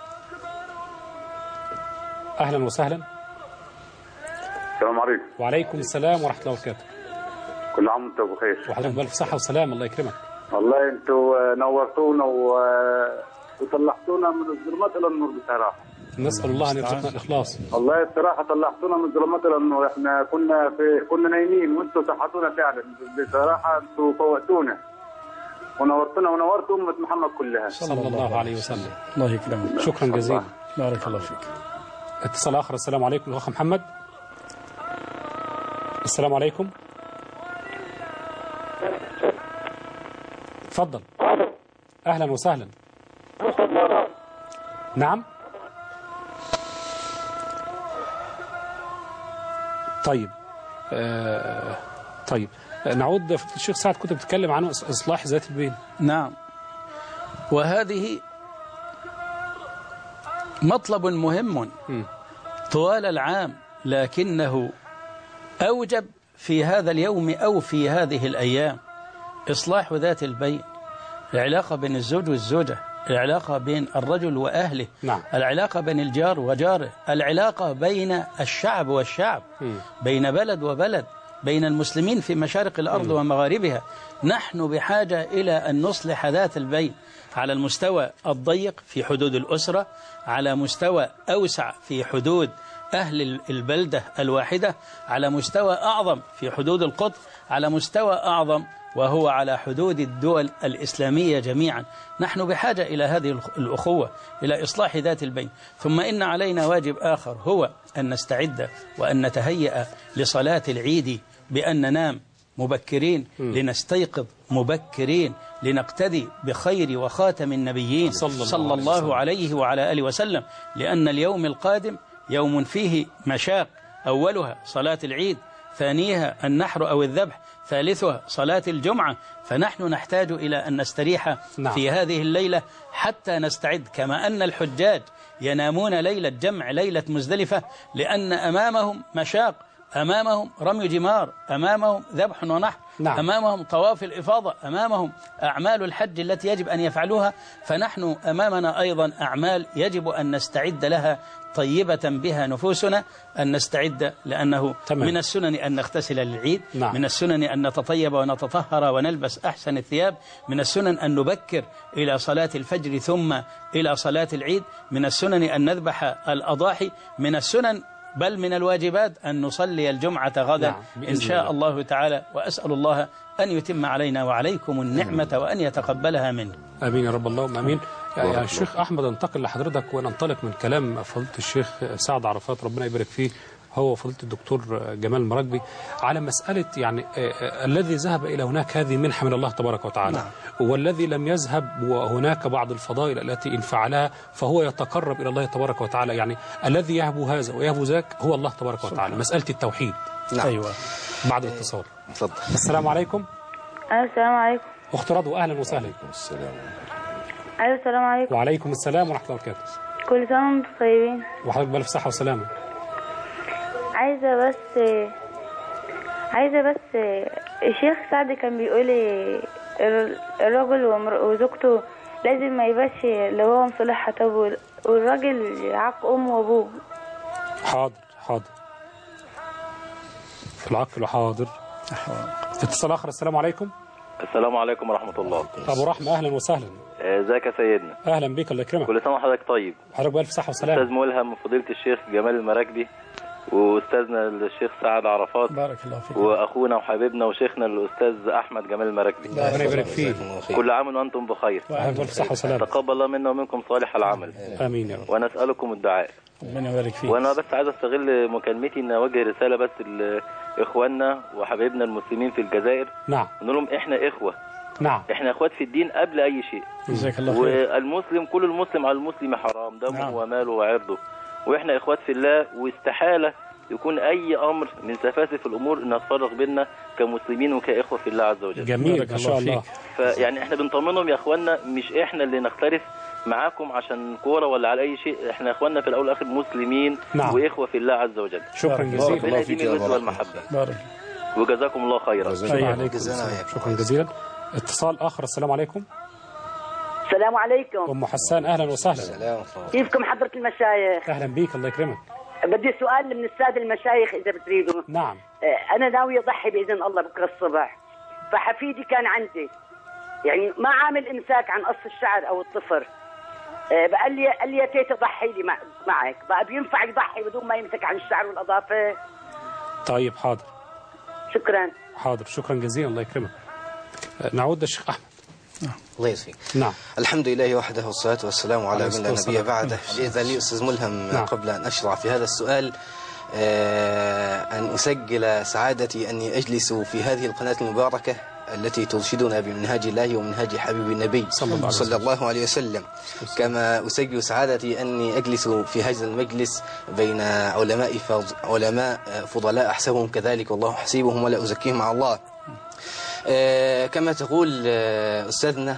أهلا وسهلا. السلام عليكم. وعليكم السلام ورحمة الله وبركاته. كل عام وانتم بخير. وحضرتك بألف صحة وسلام. الله يكرمك. والله انتوا نورتونا وطلعتونا من الظلمات الى النور بصراحه. نسأل الله أن يرزقنا الإخلاص. والله الصراحة طلعتونا من الظلمات الى النور. احنا كنا نايمين وانتوا صحتونا فعلا. بصراحة انتوا فوقتونا ونورتونا ونورت أمة محمد كلها صلى الله عليه وسلم. الله يكرمك. شكرا جزيلا. بارك الله فيك. اتصال آخر. السلام عليكم الأخ محمد. السلام عليكم. تفضل. أهلا وسهلا. نعم. طيب. طيب نعود. الشيخ سعد كنت بتتكلم عن إصلاح ذات البين. نعم. وهذه مطلب مهم طوال العام، لكنه أوجب في هذا اليوم أو في هذه الأيام. إصلاح ذات البين، العلاقة بين الزوج والزوجة، العلاقة بين الرجل وأهله. نعم. العلاقة بين الجار وجاره، العلاقة بين الشعب والشعب، بين بلد وبلد. بين المسلمين في مشارق الأرض ومغاربها. نحن بحاجة إلى أن نصلح ذات البين على المستوى الضيق في حدود الأسرة، على مستوى أوسع في حدود أهل البلدة الواحدة، على مستوى أعظم في حدود القطر، على مستوى أعظم وهو على حدود الدول الإسلامية جميعا. نحن بحاجة إلى هذه الأخوة، إلى إصلاح ذات البين. ثم إن علينا واجب آخر، هو أن نستعد وأن نتهيأ لصلاة العيد، بأن ننام مبكرين لنستيقظ مبكرين، لنقتدي بخير وخاتم النبيين صلى الله عليه وعلى آله وسلم. لأن اليوم القادم يوم فيه مشاق، أولها صلاة العيد، ثانيها النحر أو الذبح، ثالثها صلاة الجمعة. فنحن نحتاج إلى أن نستريح في هذه الليلة حتى نستعد، كما أن الحجاج ينامون ليلة جمع، ليلة مزدلفة، لأن أمامهم مشاق، أمامهم رمي جمار، أمامهم ذبح ونحر، أمامهم طواف الإفاضة، أمامهم أعمال الحج التي يجب أن يفعلوها. فنحن أمامنا أيضا أعمال يجب أن نستعد لها طيبة بها نفوسنا، أن نستعد، لأنه من السنن أن نغتسل للعيد، من السنن أن نتطيب ونتطهر ونلبس أحسن الثياب، من السنن أن نبكر إلى صلاة الفجر ثم إلى صلاة العيد، من السنن أن نذبح الأضاحي، من السنن بل من الواجبات أن نصلي الجمعة غدا إن شاء الله تعالى. وأسأل الله أن يتم علينا وعليكم النعمة وأن يتقبلها منه. آمين يا رب، اللهم آمين. يعني الشيخ أحمد، انتقل لحضرتك وننطلق من كلام فضيلة الشيخ سعد عرفات ربنا يبارك فيه، هو فضيلة الدكتور جمال المراكبي، على مسألة يعني الذي ذهب إلى هناك هذه منحة من الله تبارك وتعالى، والذي لم يذهب وهناك بعض الفضائل التي إن فعلها فهو يتقرب إلى الله تبارك وتعالى. يعني الذي يهب هذا ويهب ذاك هو الله تبارك وتعالى. مسألة التوحيد. أيوة. بعد الاتصال. تفضل. السلام عليكم. السلام عليكم. أخت رضوى، أهلا وسهلا. أيوة السلام عليكم. وعليكم السلام ورحمة الله وبركاته. كل سنة وانتم طيبين. وحضرتك بألف صحة وسلامة. عايزة بس الشيخ سعد كان بيقول الرجل وزوجته لازم ما يبقاش لو هو مصلحها، طب والراجل عاق أمه وأبوه. حاضر في العقل. حاضر. اتصال آخر. السلام عليكم. السلام عليكم ورحمة الله. أبو رحمة، أهلا وسهلا. ازيك يا سيدنا؟ أهلا بك، الله يكرمك. كل سنة وحضرتك طيب. حضرتك بألف صحة وسلامة. أستاذ ملهم وفضيلة الشيخ جمال المراكبي، وأستاذنا الشيخ سعد عرفات، بارك الله فيك، وأخونا وحبيبنا وشيخنا الأستاذ أحمد جمال المراكبي. ربنا يبارك فيك. كل عام وأنتم بخير. بألف صحة وسلامة. تقبل الله منا ومنكم صالح العمل. آمين يا رب. ونسألكم الدعاء. ربنا يبارك فيك. وأنا بس عايز أستغل مكالمتي إن أوجه رسالة بس لإخواننا وحبايبنا المسلمين في الجزائر. نعم. نقول لهم إحنا إخوة. نعم. إحنا إخوات في الدين قبل أي شيء. جزاك الله خير. والمسلم، كل المسلم على المسلم حرام دمه وماله وعرضه، وإحنا إخوات في الله، واستحالة يكون أي أمر من سفاسف الأمور إن نتفرق بيننا كمسلمين وكإخوة في الله عز وجل. جميل ما شاء الله. فيعني إحنا بنطمنهم يا إخواننا، مش إحنا اللي نختلف معاكم عشان كورة ولا على أي شيء. إحنا إخواننا في الأول والآخر مسلمين وإخوة في الله عز وجل. شكرا جزيلا. ربنا يديم الود والمحبة. وجزاكم الله خيرا. شكرا جزيلا. اتصال آخر. السلام عليكم. السلام عليكم. أم حسان، أهلا وسهلا. كيفكم حضرة المشايخ؟ أهلا بيك، الله يكرمك. بدي سؤال من السادة المشايخ إذا بتريدوا. نعم. أنا ناوي أضحي بإذن الله بكرة الصبح، فحفيدي كان عندي يعني ما عامل إمساك عن قص الشعر أو الطفر، قال لي يا تيتا ضحي لي معك، بقى بينفع يضحي بدون ما يمسك عن الشعر والأظافر؟ طيب حاضر. شكرا. حاضر، شكرا جزيلا، الله يكرمك. نعود للشيخ أحمد. الله يسعدك. نعم. الحمد لله وحده والصلاة والسلام على من لا نبي بعده. إذا لي أستاذ ملهم قبل أن أشرع في هذا السؤال أن أسجل سعادتي أني أجلس في هذه القناة المباركة التي ترشدنا بمنهاج الله ومنهاج حبيب النبي صلى الله عليه وسلم، كما أسجل سعادتي أني أجلس في هذا المجلس بين علماء فضلاء أحسبهم كذلك والله حسيبهم ولا أزكيهم على الله. كما تقول أستاذنا،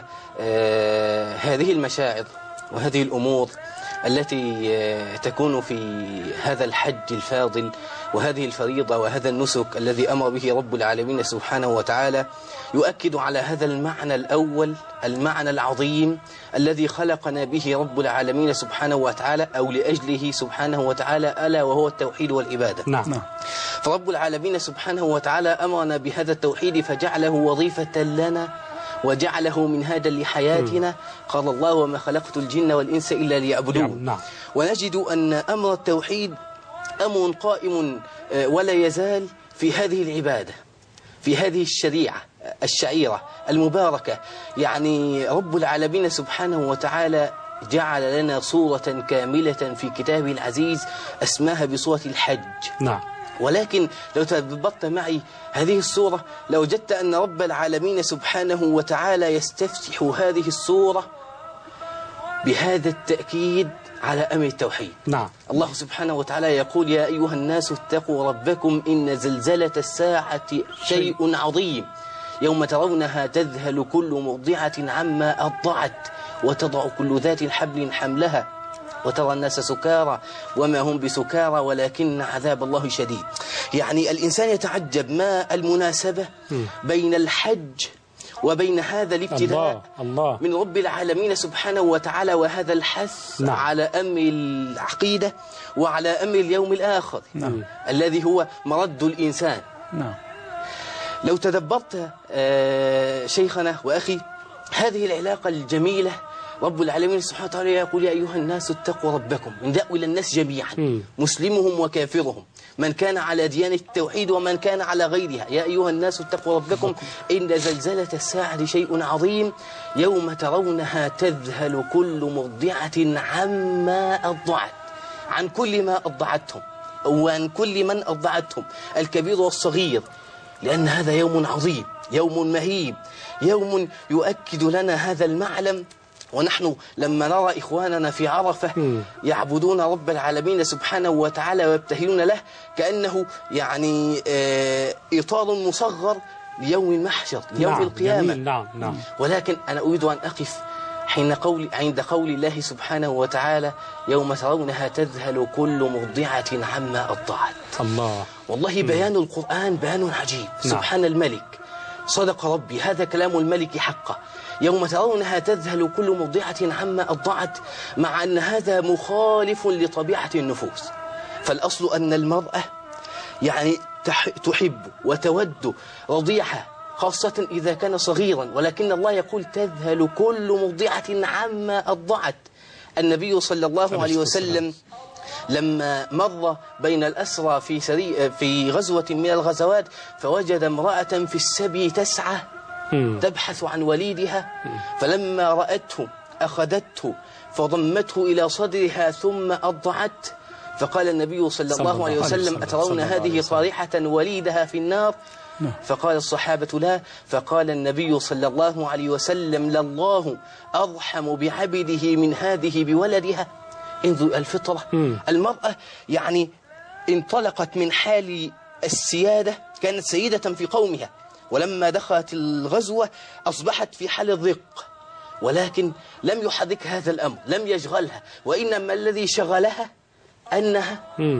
هذه المشاعر وهذه الأمور التي تكون في هذا الحج الفاضل وهذه الفريضة وهذا النسك الذي أمر به رب العالمين سبحانه وتعالى يؤكد على هذا المعنى الأول، المعنى العظيم الذي خلقنا به رب العالمين سبحانه وتعالى أو لأجله سبحانه وتعالى، ألا وهو التوحيد والعبادة. نعم. فرب العالمين سبحانه وتعالى أمرنا بهذا التوحيد فجعله وظيفة لنا وجعله منهاجا لحياتنا. قال الله: وما خلقت الجن والإنس إلا ليعبدون. ونجد أن أمر التوحيد أمر قائم ولا يزال في هذه العبادة، في هذه الشعيرة المباركة. يعني رب العالمين سبحانه وتعالى جعل لنا صورة كاملة في كتابه العزيز اسمها بصورة الحج. نعم. ولكن لو تدبرت معي هذه الصورة لوجدت أن رب العالمين سبحانه وتعالى يستفتح هذه الصورة بهذا التأكيد على أمر التوحيد. نعم. الله سبحانه وتعالى يقول: يا أيها الناس اتقوا ربكم إن زلزلة الساعة شيء عظيم يوم ترونها تذهل كل مرضعة عما أرضعت وتضع كل ذات حمل حملها وترى الناس سكارى وما هم بسكارى ولكن عذاب الله شديد. يعني الإنسان يتعجب ما المناسبة بين الحج وبين هذا الابتلاء من رب العالمين سبحانه وتعالى وهذا الحث على أمر العقيدة وعلى أمر اليوم الآخر الذي هو مرد الإنسان. لو تدبرت شيخنا وأخي هذه العلاقة الجميلة، رب العالمين سبحانه وتعالى يقول: يا أيها الناس اتقوا ربكم، نداء إلى الناس جميعا مسلمهم وكافرهم، من كان على ديانة التوحيد ومن كان على غيرها. يا أيها الناس اتقوا ربكم إن زلزلة الساعة شيء عظيم يوم ترونها تذهل كل مرضعة عما أرضعت، عن كل ما أرضعتهم وعن كل من أرضعتهم الكبير والصغير، لأن هذا يوم عظيم، يوم مهيب، يوم يؤكد لنا هذا المعلم. ونحن لما نرى إخواننا في عرفة يعبدون رب العالمين سبحانه وتعالى ويبتهلون له كأنه يعني إطار مصغر ليوم المحشر، ليوم القيامة. ولكن أنا أريد أن أقف عند قول الله سبحانه وتعالى: يوم ترونها تذهل كل مرضعة عما أرضعت. الله. والله بيان القرآن بيان عجيب. سبحان الملك، صدق ربي، هذا كلام الملك حقا. يوم ترونها تذهل كل مرضعة عما أرضعت، مع أن هذا مخالف لطبيعة النفوس. فالأصل أن المرأة يعني تحب وتود رضيعها خاصة إذا كان صغيرا، ولكن الله يقول: تذهل كل مرضعة عما أرضعت. النبي صلى الله عليه وسلم لما مر بين الأسرى في غزوة من الغزوات فوجد امرأة في السبي تسعى تبحث عن وليدها، فلما رأته أخذته فضمته إلى صدرها ثم أرضعت. فقال النبي صلى الله عليه وسلم: أترون هذه طارحة وليدها في النار؟ فقال الصحابة: لا. فقال النبي صلى الله عليه وسلم: لله أرحم بعبده من هذه بولدها. انظر الفطرة. المرأة يعني انطلقت من حال السيادة، كانت سيدة في قومها، ولما دخلت الغزوة أصبحت في حال الضيق، ولكن لم يحرك هذا الأمر، لم يشغلها، وإنما الذي شغلها أنها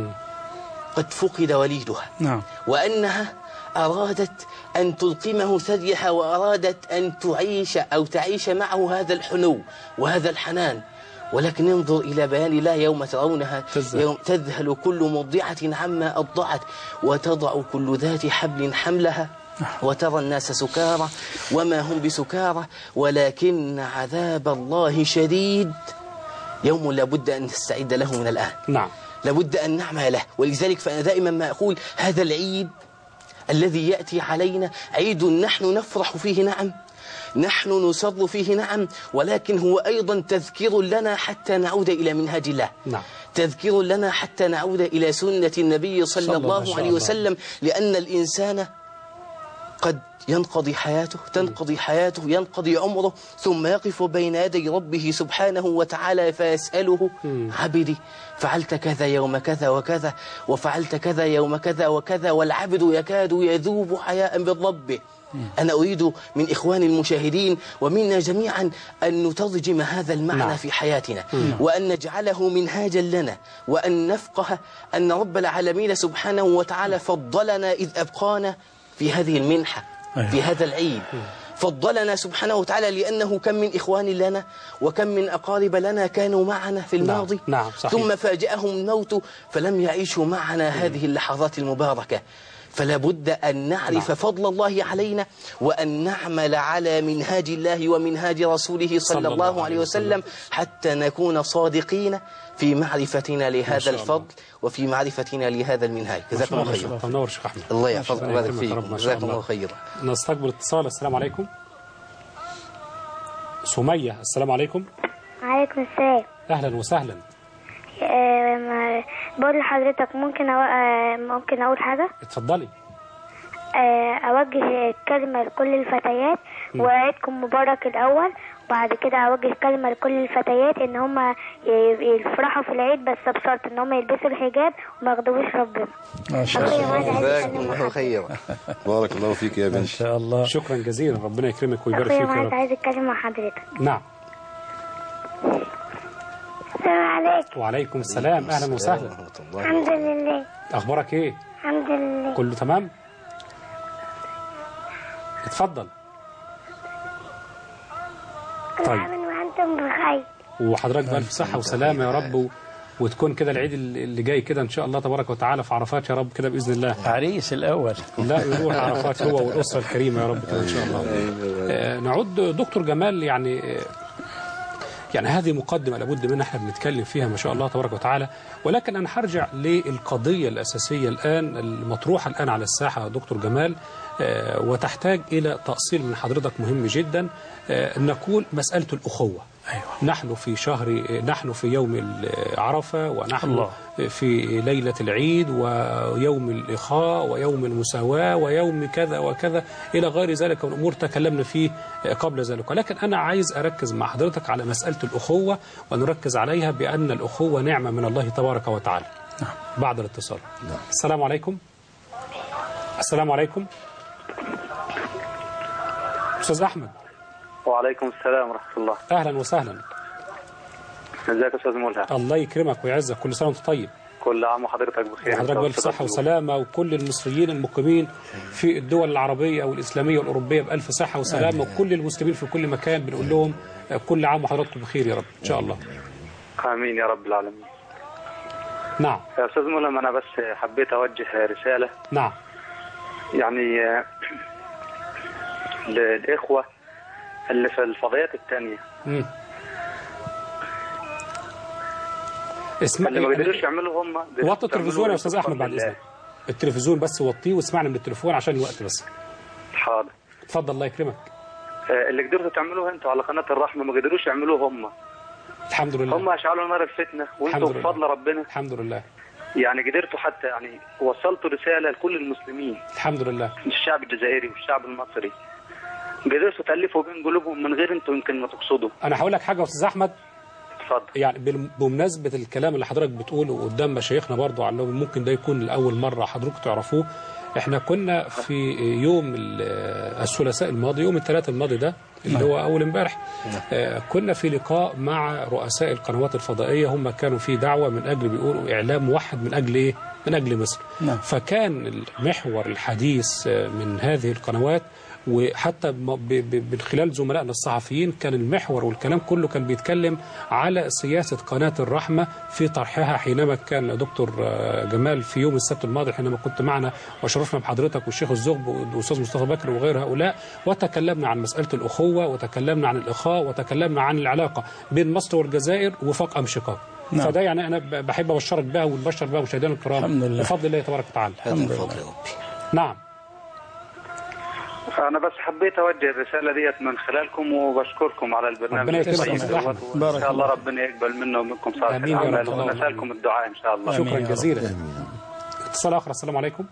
قد فقد وليدها، وأنها أرادت أن تلقمه ثديها، وأرادت أن تعيش معه هذا الحنو وهذا الحنان. ولكن انظر إلى بيان الله: يوم ترونها تذهل كل مرضعة عما أرضعت وتضع كل ذات حمل حملها وترى الناس سكارى وما هم بسكارى ولكن عذاب الله شديد. يوم لابد أن نستعد له من الآن. لابد أن نعمل له. ولذلك فأنا دائما ما أقول: هذا العيد الذي يأتي علينا عيد نحن نفرح فيه، نعم، نحن نسر فيه، نعم، ولكن هو أيضا تذكير لنا حتى نعود إلى منهاج الله، تذكير لنا حتى نعود إلى سنة النبي صلى الله عليه وسلم، لأن الإنسان قد ينقضي حياته ينقضي عمره، ثم يقف بين يدي ربه سبحانه وتعالى فيسأله: عبدي فعلت كذا يوم كذا وكذا، وفعلت كذا يوم كذا وكذا، والعبد يكاد يذوب حياء من ربه. أنا أريد من إخواني المشاهدين ومنا جميعا أن نترجم هذا المعنى في حياتنا، وأن نجعله منهاجا لنا، وأن نفقه أن رب العالمين سبحانه وتعالى فضلنا إذ أبقانا في هذه المنحة، في هذا العيد، فضلنا سبحانه وتعالى لأنه كم من إخوان لنا وكم من أقارب لنا كانوا معنا في الماضي. نعم صحيح. ثم فاجأهم الموت فلم يعيشوا معنا هذه اللحظات المباركة. فلا بد أن نعرف فضل الله علينا وأن نعمل على منهاج الله ومنهاج رسوله صلى الله عليه وسلم حتى نكون صادقين في معرفتنا لهذا الفضل وفي معرفتنا لهذا المنهاج. جزاكم الله خيرا. تنور شيخ أحمد. الله يحفظك ويبارك فيك. جزاكم الله خيرا. نستقبل اتصال. السلام عليكم. سمية، السلام عليكم. وعليكم السلام. أهلا وسهلا. بقول لحضرتك ممكن أقول حاجة؟ اتفضلي. أوجه كلمة لكل الفتيات وعيدكم مبارك الأول، وبعد كده أوجه كلمة لكل الفتيات إن هم يفرحوا في العيد بس بشرط إن هم يلبسوا الحجاب وما يغضبوش ربنا. ما شاء الله. جزاكم الله خيرا. بارك الله فيك يا بنت. إن شاء الله. شكرا جزيلا، ربنا يكرمك ويبارك فيك يا رب. عايز أتكلم مع حضرتك. نعم. السلام عليكم. وعليكم السلام، أهلا وسهلا. الحمد لله. أخبارك إيه؟ الحمد لله. كله تمام؟ اتفضل. طيب. وأنتم بخير. وحضرتك بألف صحة وسلامة يا رب، وتكون كده العيد اللي جاي كده إن شاء الله تبارك وتعالى في عرفات يا رب كده بإذن الله. عريس الأول. لا يروح عرفات هو والأسرة الكريمة يا رب كده إن شاء الله. نعود دكتور جمال، يعني هذه مقدمة لابد منها احنا بنتكلم فيها ما شاء الله تبارك وتعالى، ولكن أنا هرجع للقضية الأساسية الآن المطروحة الآن على الساحة يا دكتور جمال، وتحتاج إلى تأصيل من حضرتك مهم جدا. نقول مسألة الأخوة. أيوة. نحن في يوم عرفة، ونحن في ليلة العيد ويوم الإخاء ويوم المساواة ويوم كذا وكذا إلى غير ذلك من أمور تكلمنا فيه قبل ذلك، ولكن أنا عايز أركز مع حضرتك على مسألة الأخوة، ونركز عليها بأن الأخوة نعمة من الله تبارك وتعالى. نعم. بعد الاتصال. نعم. السلام عليكم. السلام عليكم. أستاذ أحمد. وعليكم السلام ورحمة الله. أهلا وسهلا. ازيك يا أستاذ ملهم؟ الله يكرمك ويعزك، كل سنة وأنت طيب. كل عام وحضرتك بخير. وحضرتك بألف صحة وسلامة، وكل المصريين المقيمين في الدول العربية والإسلامية والأوروبية بألف صحة وسلامة، وكل المسلمين في كل مكان بنقول لهم كل عام وحضراتكم بخير يا رب إن شاء الله. آمين يا رب العالمين. نعم. يا أستاذ ملهم، أنا بس حبيت أوجه رسالة. نعم. يعني للإخوة اللي في الفضائيات الثانية. اللي ما قدروش يعملوا هم. وطوا التلفزيون يا أستاذ أحمد بعد إذنك. التلفزيون بس وطيه واسمعنا من التليفون عشان الوقت بس. حاضر. اتفضل الله يكرمك. اللي قدرتوا تعملوه انتوا على قناة الرحمة ما قدروش يعملوه هم. الحمد لله. هم أشعلوا نار الفتنة وانتوا بفضل ربنا الحمد لله يعني قدرتوا حتى يعني وصلتوا رسالة لكل المسلمين. الحمد لله. الشعب الجزائري والشعب المصري قدرتوا تألفوا بين قلوبهم من غير انتوا يمكن ما تقصدوا. أنا هقول لك حاجة يا أستاذ أحمد. اتفضل. يعني بمناسبة الكلام اللي حضرتك بتقوله قدام مشايخنا برضو على ممكن ده يكون لأول مرة حضرتك تعرفوه، احنا كنا في يوم الثلاثاء الماضي، يوم الثلاثاء الماضي ده اللي هو أول امبارح، كنا في لقاء مع رؤساء القنوات الفضائية. هم كانوا في دعوة من أجل بيقولوا إعلام موحد من أجل إيه؟ من أجل مصر. فكان المحور الحديث من هذه القنوات وحتى من خلال زملائنا الصحفيين كان المحور والكلام كله كان بيتكلم على سياسة قناة الرحمة في طرحها حينما كان دكتور جمال في يوم السبت الماضي حينما كنت معنا وشرفنا بحضرتك والشيخ الزغب والأستاذ مصطفى بكر وغير هؤلاء، وتكلمنا عن مسألة الأخوة وتكلمنا عن الإخاء وتكلمنا عن العلاقة بين مصر والجزائر وفاق أم شقاق. نعم. فده يعني أنا بحب أبشرك بها ونبشر بها مشاهدينا الكرام بفضل الله تبارك وتعالى. الحمد لله. نعم. أنا بس حبيت أوجه الرسالة ديت من خلالكم وبشكركم على البرنامج. ربنا يكرمك. إن شاء الله ربنا يقبل منا ومنكم صالح الأعمال ونسألكم الدعاء إن شاء الله. شكرا جزيلا. اتصال آخر. السلام عليكم.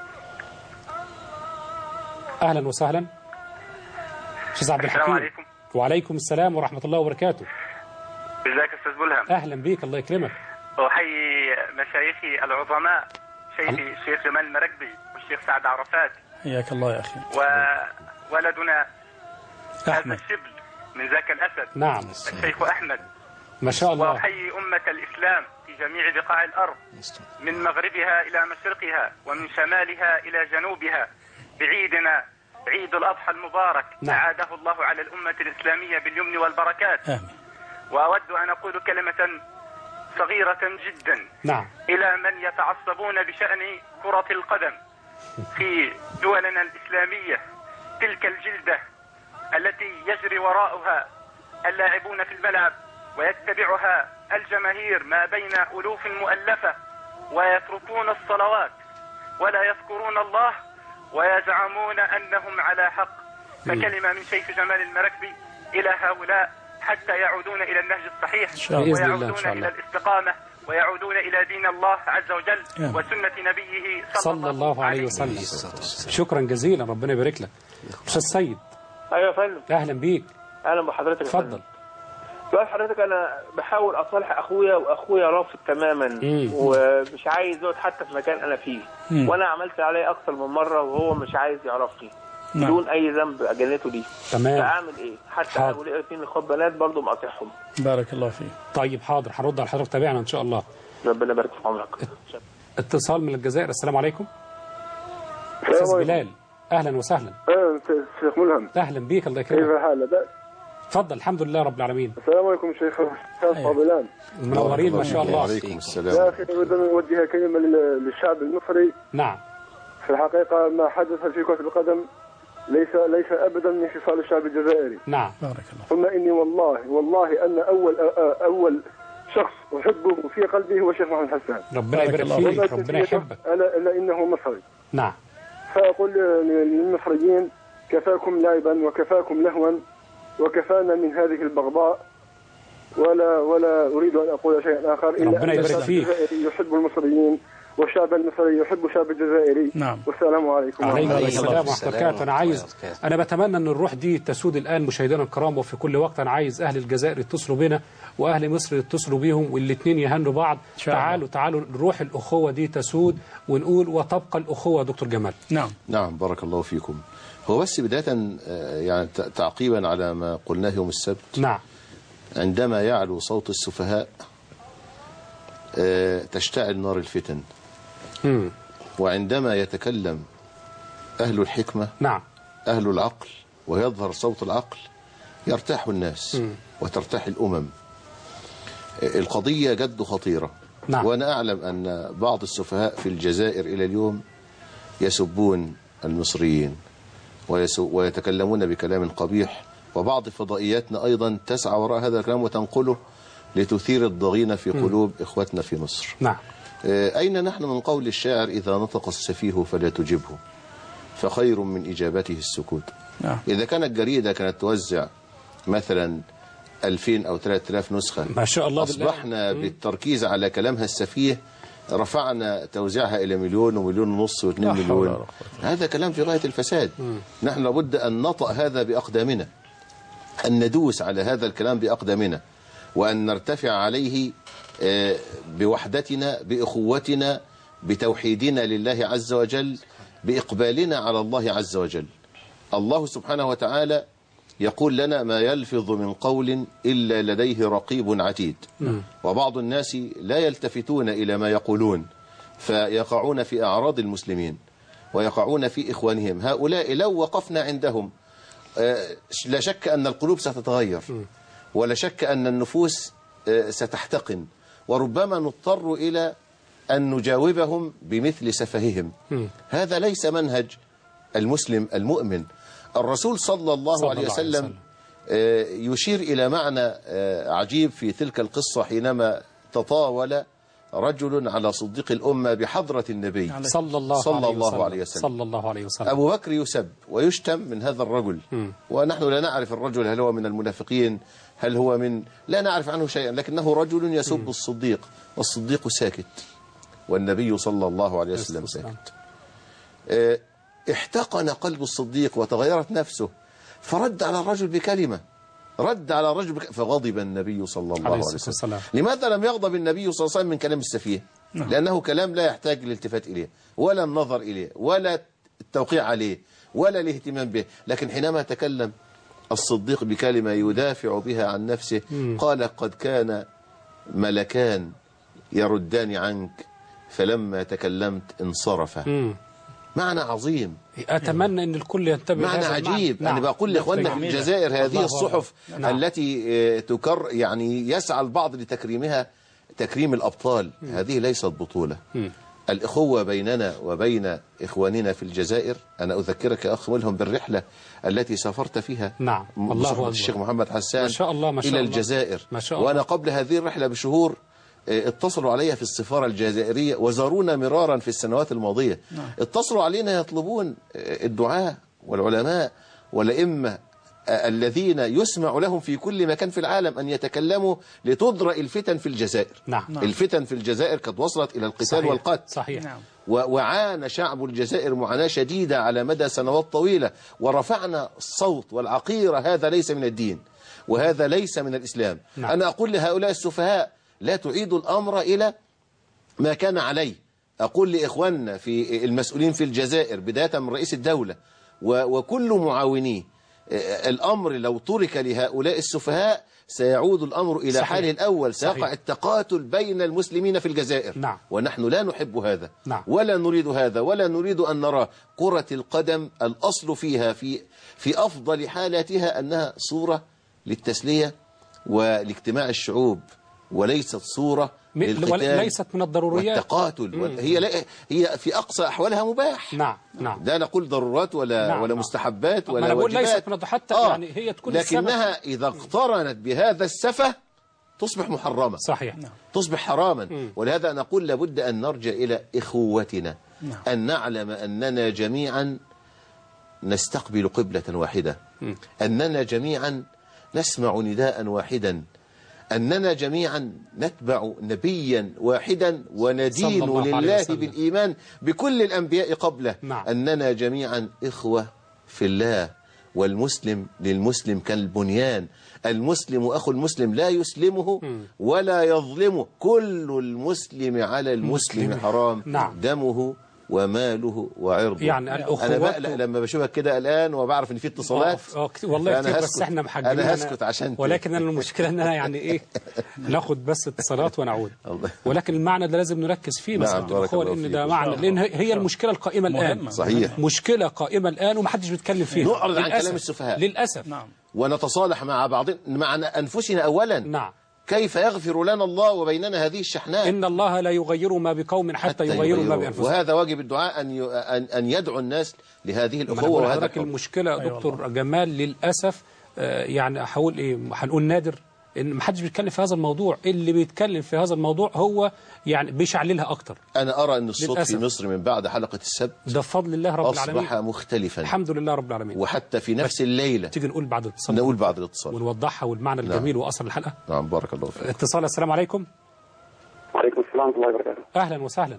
أهلا وسهلا. أستاذ عبد الحكيم. السلام عليكم. وعليكم السلام ورحمة الله وبركاته. ازيك أستاذ ملهم؟ أهلا بيك الله يكرمك. أحيي مشايخي العظماء شيخي الشيخ جمال المراكبي والشيخ سعد عرفات. حياك الله يا أخي. وولدنا أحمد. هذا الشبل من ذاك الأسد. نعم. الشيخ أحمد. ما شاء الله. وأحيي أمة الإسلام في جميع بقاع الأرض من مغربها إلى مشرقها ومن شمالها إلى جنوبها بعيدنا عيد الأضحى المبارك أعاده الله على الأمة الإسلامية باليمن والبركات. آمين. وأود أن أقول كلمة صغيرة جدا إلى من يتعصبون بشأن كرة القدم في دولنا الإسلامية، تلك الجلدة التي يجري وراءها اللاعبون في الملعب ويتبعها الجماهير ما بين ألوف مؤلفة، ويتركون الصلوات ولا يذكرون الله ويزعمون أنهم على حق. فكلمة من شيخ جمال المراكبي إلى هؤلاء حتى يعودون إلى النهج الصحيح ويعودون إلى الاستقامة ويعودون إلى دين الله عز وجل وسنة نبيه صلى الله عليه وسلم. شكرا جزيلا، ربنا يبارك لك. أستاذ سيد. أيوة يا فندم. أهلا بيك. أهلا بحضرتك. اتفضل. بقى حضرتك أنا بحاول أصالح أخويا وأخويا رافض تماما ومش عايز يقعد حتى في مكان أنا فيه، وأنا عملت عليه أكثر من مرة وهو مش عايز يعرفني بدون أي ذنب أجنته دي. تمام. فأعمل إيه؟ حتى أولي 2 إخوات بنات برضه مقاطعهم. بارك الله فيك. طيب حاضر، هرد على حضرتك، تابعنا إن شاء الله. ربنا يبارك في عمرك. اتصال من الجزائر. السلام عليكم. أستاذ بلال، أهلا وسهلا. شيخ ملهم. أهلا بيك، الله يكرمك. كيف حالك؟ تفضل. الحمد لله رب العالمين. السلام عليكم شيخ فاضلان. منورين ما شاء الله. وعليكم السلام. يا أخي أريد أن أوجه كلمة للشعب المصري. نعم. في الحقيقة ما حدث في كرة القدم ليس أبدا من خصال الشعب الجزائري. نعم. بارك الله. ثم إني والله أن أول شخص أحبه في قلبي هو الشيخ محمد حسان. ربنا يبارك فيك، ربنا يحبك. ألا إنه مصري. نعم. فأقول للمصريين كفاكم لعبا وكفاكم لهوا وكفانا من هذه البغضاء، ولا أريد أن أقول شيئا آخر إلا ربنا يبارك فيك. يحب المصريين والشعب المصري يحب الشعب الجزائري. نعم. والسلام عليكم. عليكم السلام ورحمة الله. أنا بتمنى أن الروح دي تسود الآن مشاهدينا الكرام، وفي كل وقت أنا عايز أهل الجزائر يتصلوا بنا وأهل مصر يتصلوا بيهم، والاثنين يهنوا بعض. تعالوا الروح الأخوة دي تسود ونقول وتبقى الأخوة. دكتور جمال. نعم بارك الله فيكم. هو بس بداية يعني تعقيبا على ما قلناه يوم السبت. نعم. عندما يعلو صوت السفهاء تشتعل نار الفتن. وعندما يتكلم أهل الحكمة، نعم، أهل العقل، ويظهر صوت العقل، يرتاح الناس وترتاح الأمم. القضية جد خطيرة. نعم. وأنا أعلم أن بعض السفهاء في الجزائر إلى اليوم يسبون المصريين ويتكلمون بكلام قبيح، وبعض فضائياتنا أيضا تسعى وراء هذا الكلام وتنقله لتثير الضغينة في قلوب إخوتنا في مصر. نعم. أين نحن من قول الشاعر إذا نطق السفيه فلا تجبه فخير من إجابته السكوت. نعم. إذا كانت جريدة كانت توزع مثلا 2000 أو 3000 نسخة، ما شاء الله، أصبحنا بالتركيز على كلامها السفيه رفعنا توزيعها إلى 1 ومليون و1.5 و2 مليون. هذا كلام في غاية الفساد. نحن لابد أن نطأ هذا بأقدامنا، أن ندوس على هذا الكلام بأقدامنا، وأن نرتفع عليه بوحدتنا، بأخوتنا، بتوحيدنا لله عز وجل، بإقبالنا على الله عز وجل. الله سبحانه وتعالى يقول لنا ما يلفظ من قول إلا لديه رقيب عتيد. وبعض الناس لا يلتفتون إلى ما يقولون فيقعون في أعراض المسلمين ويقعون في إخوانهم. هؤلاء لو وقفنا عندهم لا شك أن القلوب ستتغير، ولا شك أن النفوس ستحتقن، وربما نضطر إلى أن نجاوبهم بمثل سفههم. هذا ليس منهج المسلم المؤمن. الرسول صلى الله عليه وسلم يشير إلى معنى عجيب في تلك القصة حينما تطاول رجل على صديق الأمة بحضرة النبي صلى الله عليه وسلم. أبو بكر يسب ويشتم من هذا الرجل، ونحن لا نعرف الرجل هل هو من المنافقين، هل هو من، لا نعرف عنه شيئا، لكنه رجل يسب الصديق، والصديق ساكت والنبي صلى الله عليه وسلم ساكت. احتقن قلب الصديق وتغيرت نفسه، فرد على الرجل بكلمة، فغضب النبي صلى الله عليه وسلم. لماذا لم يغضب النبي صلى الله عليه وسلم من كلام السفيه؟ لأنه كلام لا يحتاج للالتفات إليه ولا النظر إليه ولا التوقيع عليه ولا الاهتمام به. لكن حينما تكلم الصديق بكلمة يدافع بها عن نفسه، قال قد كان ملكان يردان عنك فلما تكلمت انصرفا. معنى عظيم. أتمنى أن الكل ينتبه. معنى عجيب. أنا بقول لإخواننا في الجزائر هذه الصحف التي يعني يسعى البعض لتكريمها تكريم الأبطال، هذه ليست بطولة. الإخوة بيننا وبين إخواننا في الجزائر، أنا أذكرك يا أخ ملهم بالرحلة التي سافرت فيها بصحبة الشيخ محمد حسان ما شاء الله ما شاء إلى الله. الجزائر ما شاء الله. وأنا قبل هذه الرحلة بشهور اتصلوا علي في السفارة الجزائرية وزارونا مرارا في السنوات الماضية. اتصلوا علينا يطلبون الدعاء والعلماء والأئمة الذين يسمع لهم في كل مكان في العالم أن يتكلموا لتدرأ الفتن في الجزائر. الفتن في الجزائر قد وصلت إلى القتال والقتل. صحيح. وعانى شعب الجزائر معاناة شديدة على مدى سنوات طويلة، ورفعنا الصوت والعقيرة. هذا ليس من الدين وهذا ليس من الإسلام. أنا أقول لهؤلاء السفهاء لا تعيدوا الأمر إلى ما كان عليه. أقول لإخواننا في المسؤولين في الجزائر بداية من رئيس الدولة وكل معاونيه، الأمر لو ترك لهؤلاء السفهاء سيعود الأمر إلى حاله الأول، سيقع التقاتل بين المسلمين في الجزائر. ونحن لا نحب هذا ولا نريد هذا ولا نريد أن نرى. كرة القدم الأصل فيها في أفضل حالاتها أنها صورة للتسلية ولاجتماع الشعوب، وليست صورة للقتال، ليست من الضروريات والتقاتل. هي في أقصى أحوالها مباح. لا نقول ضرورات ولا مستحبات ولا واجبات. ليست من حتى يعني هي تكون لكنها إذا اقترنت بهذا السفه تصبح محرمة. صحيح. تصبح حراما. ولهذا نقول لابد أن نرجع إلى إخوتنا، أن نعلم أننا جميعا نستقبل قبلة واحدة، أننا جميعا نسمع نداء واحدا، أننا جميعا نتبع نبيا واحدا وندين لله بالإيمان بكل الأنبياء قبله. أننا جميعا إخوة في الله، والمسلم للمسلم كالبنيان. المسلم أخو المسلم لا يسلمه ولا يظلمه. كل المسلم على المسلم حرام دمه وماله وعرضه. يعني أنا بقلق لما بشوفك كده الآن وبعرف إن في اتصالات. والله كتير، بس إحنا محجمين. أنا هسكت عشان ولكن أنا المشكلة إن أنا يعني إيه ناخد بس اتصالات ونعود. ولكن المعنى ده لازم نركز فيه مسألة الأخوة، لأن ده معنى، لأن هي المشكلة القائمة الآن. صحيح. مشكلة قائمة الآن ومحدش بيتكلم فيها. نعرض عن كلام السفهاء للأسف. ونتصالح مع بعضنا، مع أنفسنا أولا. كيف يغفر لنا الله وبيننا هذه الشحنات؟ إن الله لا يغير ما بقوم حتى يغيروا ما بأنفسهم. وهذا واجب الدعاء أن يدعو الناس لهذه الأخوة. وهذا المشكلة دكتور جمال للأسف يعني هقول إيه، هنقول نادر إن ما حدش بيتكلم في هذا الموضوع. اللي بيتكلم في هذا الموضوع هو يعني بيشعللها أكتر. أنا أرى أن الصوت للأسف في مصر من بعد حلقة السبت ده بفضل الله رب العالمين أصبح مختلفا. الحمد لله رب العالمين. وحتى في نفس الليلة تيجي نقول بعد الاتصال، نقول بعد الاتصال ونوضحها والمعنى الجميل وأصل الحلقة. نعم بارك الله فيك. اتصال. السلام عليكم. وعليكم السلام ورحمة الله وبركاته. أهلا وسهلا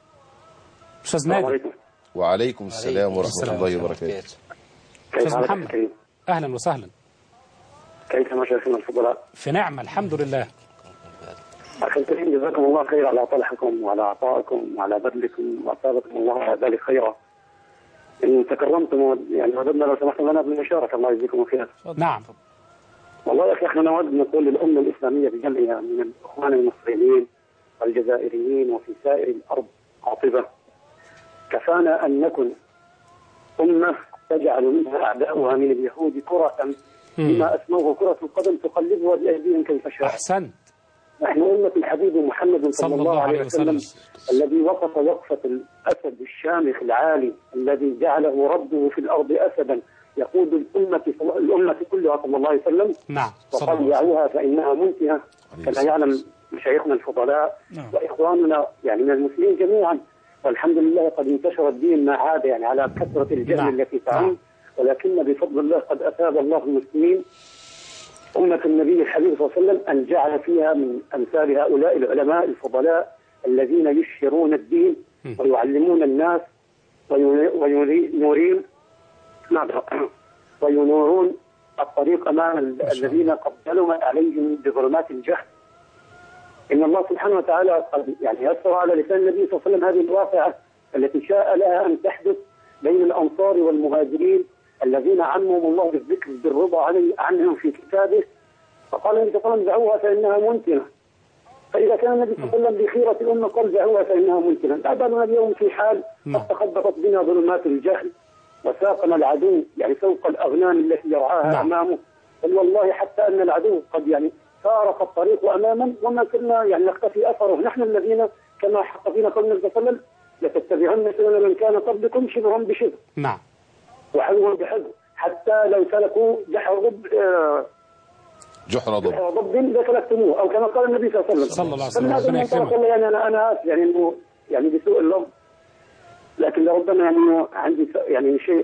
أستاذ نادر. وعليكم السلام ورحمة الله وبركاته. أستاذ محمد أهلا وسهلا. كيف مشايخنا الفضلاء؟ في نعمة الحمد لله. أخي الكريم جزاكم الله خير على طرحكم وعلى عطائكم وعلى بذلكم وأثابكم الله على ذلك خيرا. إن تكرمتم يعني وددنا لو سمحتم لنا بالمشاركة، الله يجزيكم خير. نعم. والله يا أخي احنا نود نقول للأمة الإسلامية بجمعها من الإخوان المصريين والجزائريين وفي سائر الأرض عاطفة، كفانا أن نكن أمة تجعل منها أعداؤها من اليهود كرة بما أسموه كرة القدم تقلبها بأيديهم كيف شاء. أحسنت. نحن أمة الحبيب محمد صلى الله عليه وسلم الذي وقف وقفة الأسد الشامخ العالي الذي جعله ربه في الأرض أسدا يقود الأمة كلها صلى الله عليه وسلم. نعم. وقال دعوها فإنها منتهة كما يعلم مشايخنا الفضلاء وإخواننا يعني من المسلمين جميعا. والحمد لله قد انتشر الدين ما عاد يعني على كثرة الجهل التي تعم، ولكن بفضل الله قد أثاب الله المسلمين أمة النبي الحبيب صلى الله عليه وسلم أن جعل فيها من أمثال هؤلاء العلماء الفضلاء الذين يشهرون الدين ويعلمون الناس وينورون الطريق أمام الذين قد ظلم عليهم بظلمات الجهل. إن الله سبحانه وتعالى قد يعني يسر على لسان النبي صلى الله عليه وسلم هذه الواقعة التي شاء لها أن تحدث بين الأنصار والمهاجرين الذين عمهم الله بالذكر بالرضا عنهم في كتابه. فقال النبي صلى الله عليه وسلم دعوها فإنها منتنة. فإذا كان النبي صلى الله عليه وسلم بخيرة الأمة قال دعوها فإنها منكرة. لا بالنا اليوم في حال قد تخبطت بنا ظلمات الجهل وساقنا العدو يعني فوق الأغنام التي يرعاها أمامه. بل والله حتى أن العدو قد يعني فارق الطريق أماما وما كنا يعني نختفي أثره. نحن الذين كما حق فينا قول النبي صلى الله عليه وسلم لتتبعن سنن من كان قبلكم شبرا بشبر. نعم. وحذوا بحذو حتى لو سلكوا جحر ضب لسلكتموه او كما قال النبي صلى الله عليه وسلم. صلى الله عليه وسلم. يعني انا اسف يعني انه يعني بسوء اللفظ، لكن لربما يعني عندي يعني شيء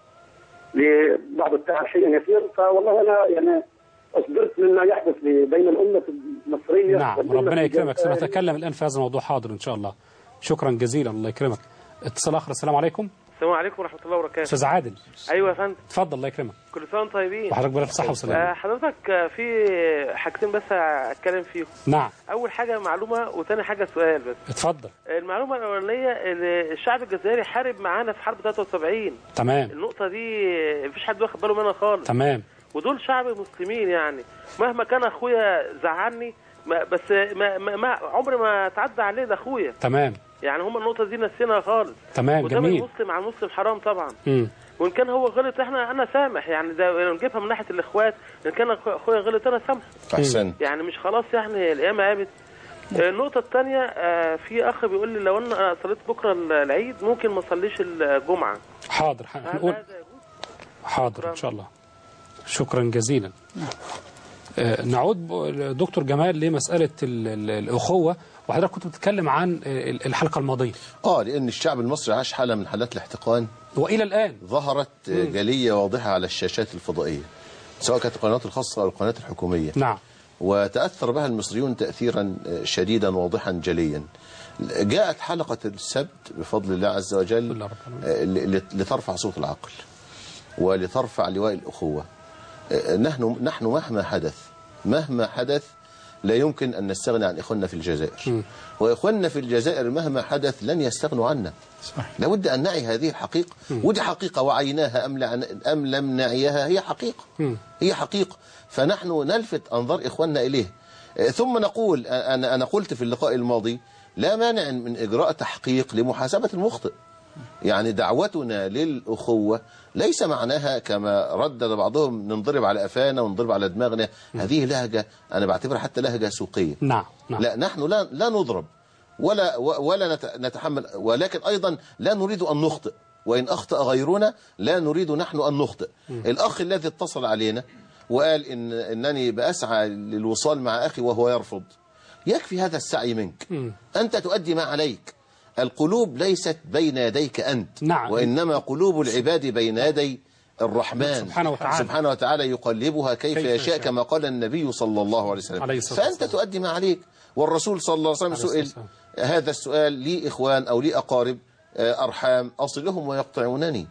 لبعض التعب شيء يسير، فوالله انا يعني اصبرت مما يحدث بين الامه المصريه. نعم ربنا يكرمك، سنتكلم الان في هذا الموضوع. حاضر ان شاء الله. شكرا جزيلا، الله يكرمك. اتصال اخر. السلام عليكم. السلام عليكم ورحمة الله وبركاته. أستاذ عادل. أيوة يا فندم. اتفضل الله يكرمك. كل سنة وانتم طيبين. وحضرتك بألف صحة وسلامة. حضرتك في حاجتين بس أتكلم فيهم. نعم. أول حاجة معلومة وثاني حاجة سؤال بس. اتفضل. المعلومة الأولانية إن الشعب الجزائري حارب معانا في حرب 73. تمام. النقطة دي مفيش حد واخد باله منها خالص. تمام. ودول شعب مسلمين يعني مهما كان أخويا زعلني بس ما عمري ما تعدى عليه ده أخويا. تمام. يعني هم النقطة دي نسيناها خالص. تمام جميل. المسلم على المسلم حرام طبعا. وإن كان هو غلط أنا سامح، يعني ده نجيبها من ناحية الإخوات، إن كان أخويا غلط أنا سامح. أحسن. يعني مش خلاص يعني القيامة قامت. النقطة الثانية في أخ بيقول لي لو أنا صليت بكرة العيد ممكن ما أصليش الجمعة. حاضر هنقول. حاضر إن شاء الله. شكرا جزيلا. نعود دكتور جمال لمسألة الأخوة، وحضرتك كنت بتتكلم عن الحلقة الماضية. لأن الشعب المصري عاش حالة من حالات الاحتقان وإلى الآن ظهرت جلية واضحة على الشاشات الفضائية، سواء كانت القنوات الخاصة أو القنوات الحكومية. نعم. وتأثر بها المصريون تأثيرا شديدا واضحا جليا. جاءت حلقة السبت بفضل الله عز وجل لترفع صوت العقل ولترفع لواء الأخوة. نحن مهما حدث لا يمكن أن نستغنى عن إخواننا في الجزائر. وإخواننا في الجزائر مهما حدث لن يستغنوا عنا. لابد أن نعي هذه الحقيقة. ودي حقيقة وعيناها أم لم نعيها، هي حقيقة. فنحن نلفت أنظار إخواننا إليه. ثم نقول، أنا قلت في اللقاء الماضي لا مانع من إجراء تحقيق لمحاسبة المخطئ. يعني دعوتنا للأخوة ليس معناها كما ردد بعضهم ننضرب على أفانا ونضرب على دماغنا. هذه لهجة أنا بعتبرها حتى لهجة سوقية. نعم. لا، نحن لا نضرب ولا نتحمل، ولكن أيضا لا نريد أن نخطئ. وإن أخطأ غيرنا لا نريد نحن أن نخطئ. الأخ الذي اتصل علينا وقال إنني بأسعى للوصال مع أخي وهو يرفض، يكفي هذا السعي منك. أنت تؤدي ما عليك. القلوب ليست بين يديك أنت. نعم. وإنما قلوب العباد بين يدي الرحمن سبحانه وتعالى يقلبها كيف يشاء كما قال النبي صلى الله عليه وسلم. فأنت تؤدي ما عليك. والرسول صلى الله عليه وسلم سئل هذا السؤال: لي إخوان أو لي أقارب أرحام أصلهم ويقطعونني،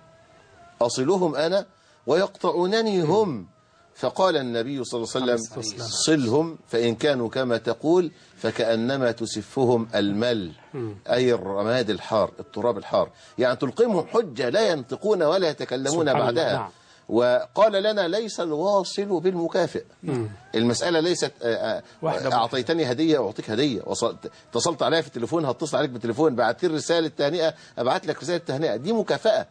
أصلهم أنا ويقطعونني هم. فقال النبي صلى الله عليه وسلم: صلهم فإن كانوا كما تقول فكأنما تسفهم المل، أي الرماد الحار، التراب الحار. يعني تلقمهم حجة لا ينطقون ولا يتكلمون بعدها. نعم. وقال لنا: ليس الواصل بالمكافئ. المسألة ليست أعطيتني هدية أعطيك هدية، اتصلت عليها في التليفون هتصل عليك بالتليفون، بعت لي رسالة تهنئة أبعت لك رسالة تهنئة، دي مكافأة.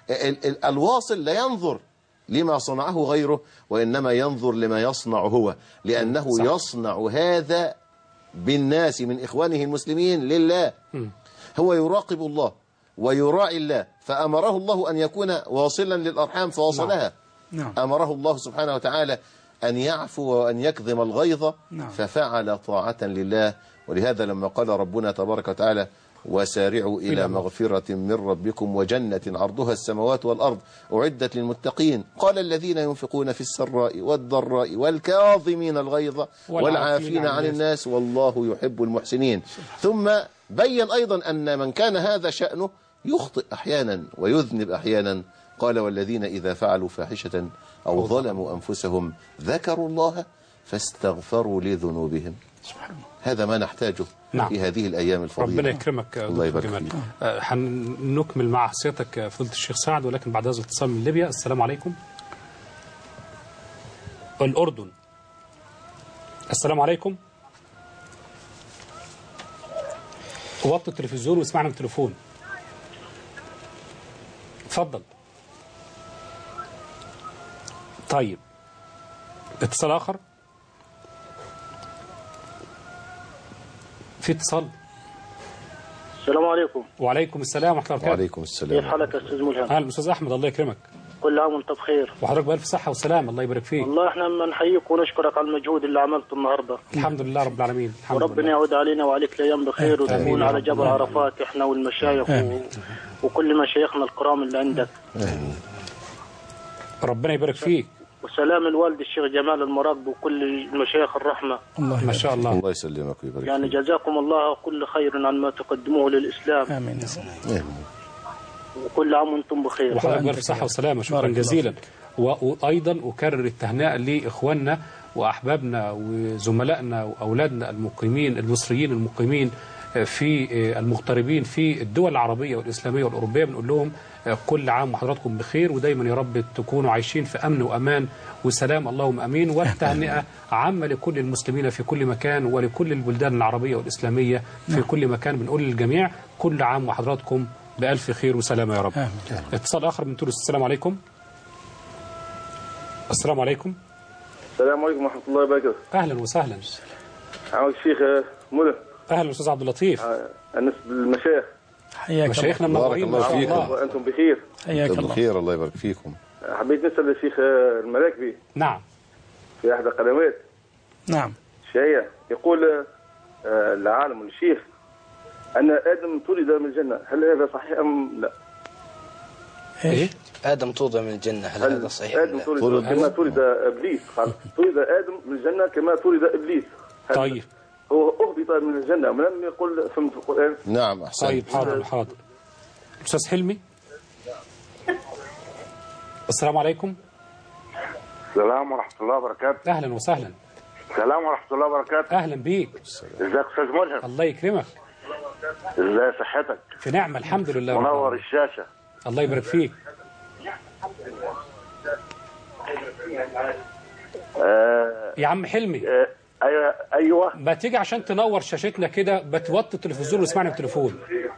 الواصل لا ينظر لما صنعه غيره وإنما ينظر لما يصنع هو، لأنه يصنع هذا بالناس من إخوانه المسلمين لله. هو يراقب الله ويراعي الله، فأمره الله أن يكون واصلا للأرحام فوصلها. أمره الله سبحانه وتعالى أن يعفو وأن يكظم الغيظ ففعل طاعة لله. ولهذا لما قال ربنا تبارك وتعالى: وسارعوا إلى مغفرة من ربكم وجنة عرضها السماوات والأرض أعدت للمتقين، قال الذين ينفقون في السراء والضراء والكاظمين الغيظ والعافين عن الناس والله يحب المحسنين. ثم بين أيضا أن من كان هذا شأنه يخطئ أحيانا ويذنب أحيانا. قال: والذين إذا فعلوا فاحشة أو ظلموا أنفسهم ذكروا الله فاستغفروا لذنوبهم. هذا ما نحتاجه في هذه الأيام الفضيلة. ربنا يكرمك الله يبارك فيك. هنكمل مع حضرتك فضيلة الشيخ سعد، ولكن بعد هذا الاتصال من ليبيا. السلام عليكم. الأردن. السلام عليكم. وطي التلفزيون واسمعنا من التليفون. اتفضل. طيب اتصال آخر. في اتصال. السلام عليكم. وعليكم السلام ورحمة الله وبركاته. وعليكم السلام. كيف حالك يا أستاذ ملهم؟ أهلا أستاذ أحمد، الله يكرمك. كل عام وأنت بخير. وحضرتك بألف صحة وسلام، الله يبارك فيك. والله احنا بنحييك ونشكرك على المجهود اللي عملته النهارده. الحمد لله رب العالمين. وربنا يعود علينا وعليك الأيام بخير وتكون على جبل عرفات احنا والمشايخ وكل مشايخنا الكرام اللي عندك. ربنا يبارك فيك. وسلام الوالد الشيخ جمال المراقب وكل المشايخ الرحمة. الله ما شاء الله. الله يسلمك ويبارك يعني جزاكم الله كل خير عن ما تقدموه للإسلام. آمين. وكل عام وانتم بخير. وحضرتك بألف صحة وسلامة، شكرا جزيلا. وأيضا أكرر التهنئة لإخواننا وأحبابنا وزملائنا وأولادنا المقيمين المصريين المقيمين في المغتربين في الدول العربية والإسلامية والأوروبية. بنقول لهم كل عام وحضراتكم بخير، ودايما يا رب تكونوا عايشين في أمن وأمان وسلام، اللهم أمين. والتهنئة عامة لكل المسلمين في كل مكان ولكل البلدان العربية والإسلامية في كل مكان. بنقول للجميع كل عام وحضراتكم بألف خير وسلامة يا رب. اتصال آخر من تونس. السلام عليكم. السلام عليكم. السلام عليكم ورحمة الله وبركاته. أهلا وسهلا. عمك الشيخ ملهم. أهلا أستاذ عبد اللطيف. الناس بالمشايخ. حياك مشايخنا منورين ما شاء الله. وأنتم بخير. حياك الله. بخير، الله يبارك فيكم. حبيت نسأل الشيخ المراكبي. نعم. في أحد القنوات. نعم. شيء يقول العالم والشيخ أن آدم تولد من الجنة، هل هذا صحيح أم لا؟ إيه؟ آدم تولد من الجنة، هل هذا صحيح؟ آدم تولد كما تولد إبليس، قال تولد آدم من الجنة كما تولد إبليس. طيب. هو أهبط من الجنة ولم يقل فهمت القرآن. نعم أحسن. طيب حاضر. أستاذ حلمي. السلام عليكم. السلام ورحمة الله وبركاته. أهلا وسهلا. السلام ورحمة الله وبركاته. أهلا بيك. ازيك أستاذ ملهم؟ الله يكرمك. ازاي صحتك؟ في نعمة الحمد لله. منور الشاشة. الله يبارك فيك. يا عم حلمي. ايوه. ما تيجي عشان تنور شاشتنا كده، بتوطي التلفزيون واسمعنا بالتليفون.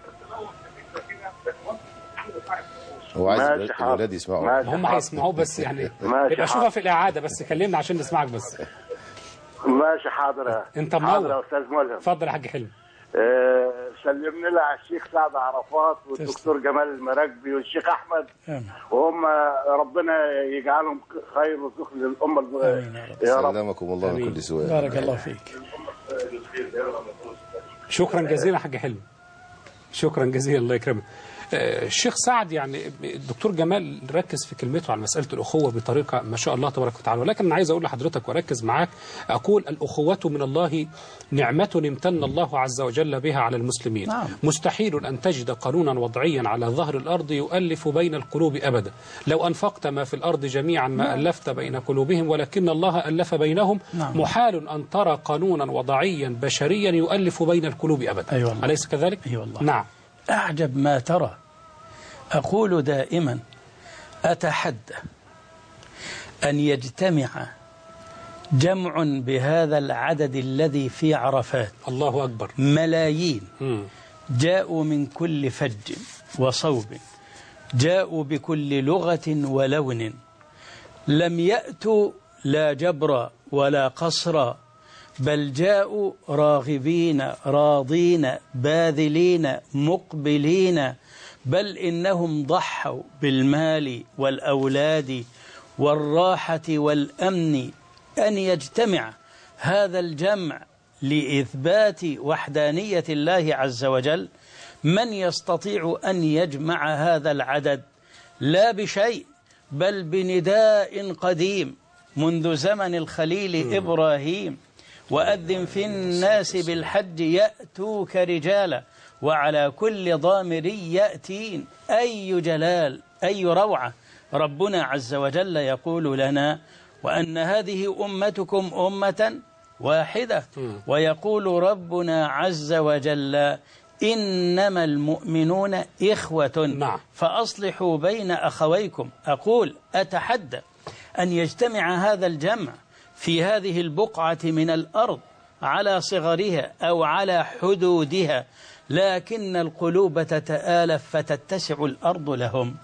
هو عايز الولاد يسمعوا. هم هيسمعوه بس يعني يبقى شوفها في الإعادة، بس كلمنا عشان نسمعك بس. ماشي حاضر. انت منور. حاضر يا استاذ ملهم. اتفضل يا حاج حلمي. سلمنا لها على الشيخ سعد عرفات والدكتور جمال المراكبي والشيخ احمد، وهم ربنا يجعلهم خير وسخ للامه يا رب. سلامكم الله من كل سوء. بارك الله فيك. شكرا جزيلا حاج حلمي، شكرا جزيلا، الله يكرمك. الشيخ سعد يعني الدكتور جمال ركز في كلمته على مسألة الأخوة بطريقة ما شاء الله تبارك وتعالى، ولكن أنا عايز أقول لحضرتك وأركز معاك، أقول الأخوة من الله نعمة امتن الله عز وجل بها على المسلمين. مستحيل أن تجد قانونا وضعيا على ظهر الأرض يؤلف بين القلوب أبدا. لو أنفقت ما في الأرض جميعا ما ألفت بين قلوبهم ولكن الله ألف بينهم. محال أن ترى قانونا وضعيا بشريا يؤلف بين القلوب أبدا. أليس كذلك؟ والله. نعم. أعجب ما ترى. أقول دائما أتحدى أن يجتمع جمع بهذا العدد الذي في عرفات، الله أكبر، ملايين جاءوا من كل فج وصوب، جاءوا بكل لغة ولون، لم يأتوا لا جبرا ولا قصرا، بل جاءوا راغبين راضين باذلين مقبلين، بل إنهم ضحوا بالمال والأولاد والراحة والأمن. أن يجتمع هذا الجمع لإثبات وحدانية الله عز وجل، من يستطيع أن يجمع هذا العدد؟ لا بشيء، بل بنداء قديم منذ زمن الخليل إبراهيم: وأذن في الناس بالحج يأتوك رجالا وعلى كل ضامر يأتين. أي جلال، أي روعة. ربنا عز وجل يقول لنا: وأن هذه أمتكم أمة واحدة، ويقول ربنا عز وجل: إنما المؤمنون إخوة فأصلحوا بين أخويكم. أقول أتحدى أن يجتمع هذا الجمع في هذه البقعة من الأرض على صغرها أو على حدودها لكن القلوب تتآلف فتتسع الأرض لهم.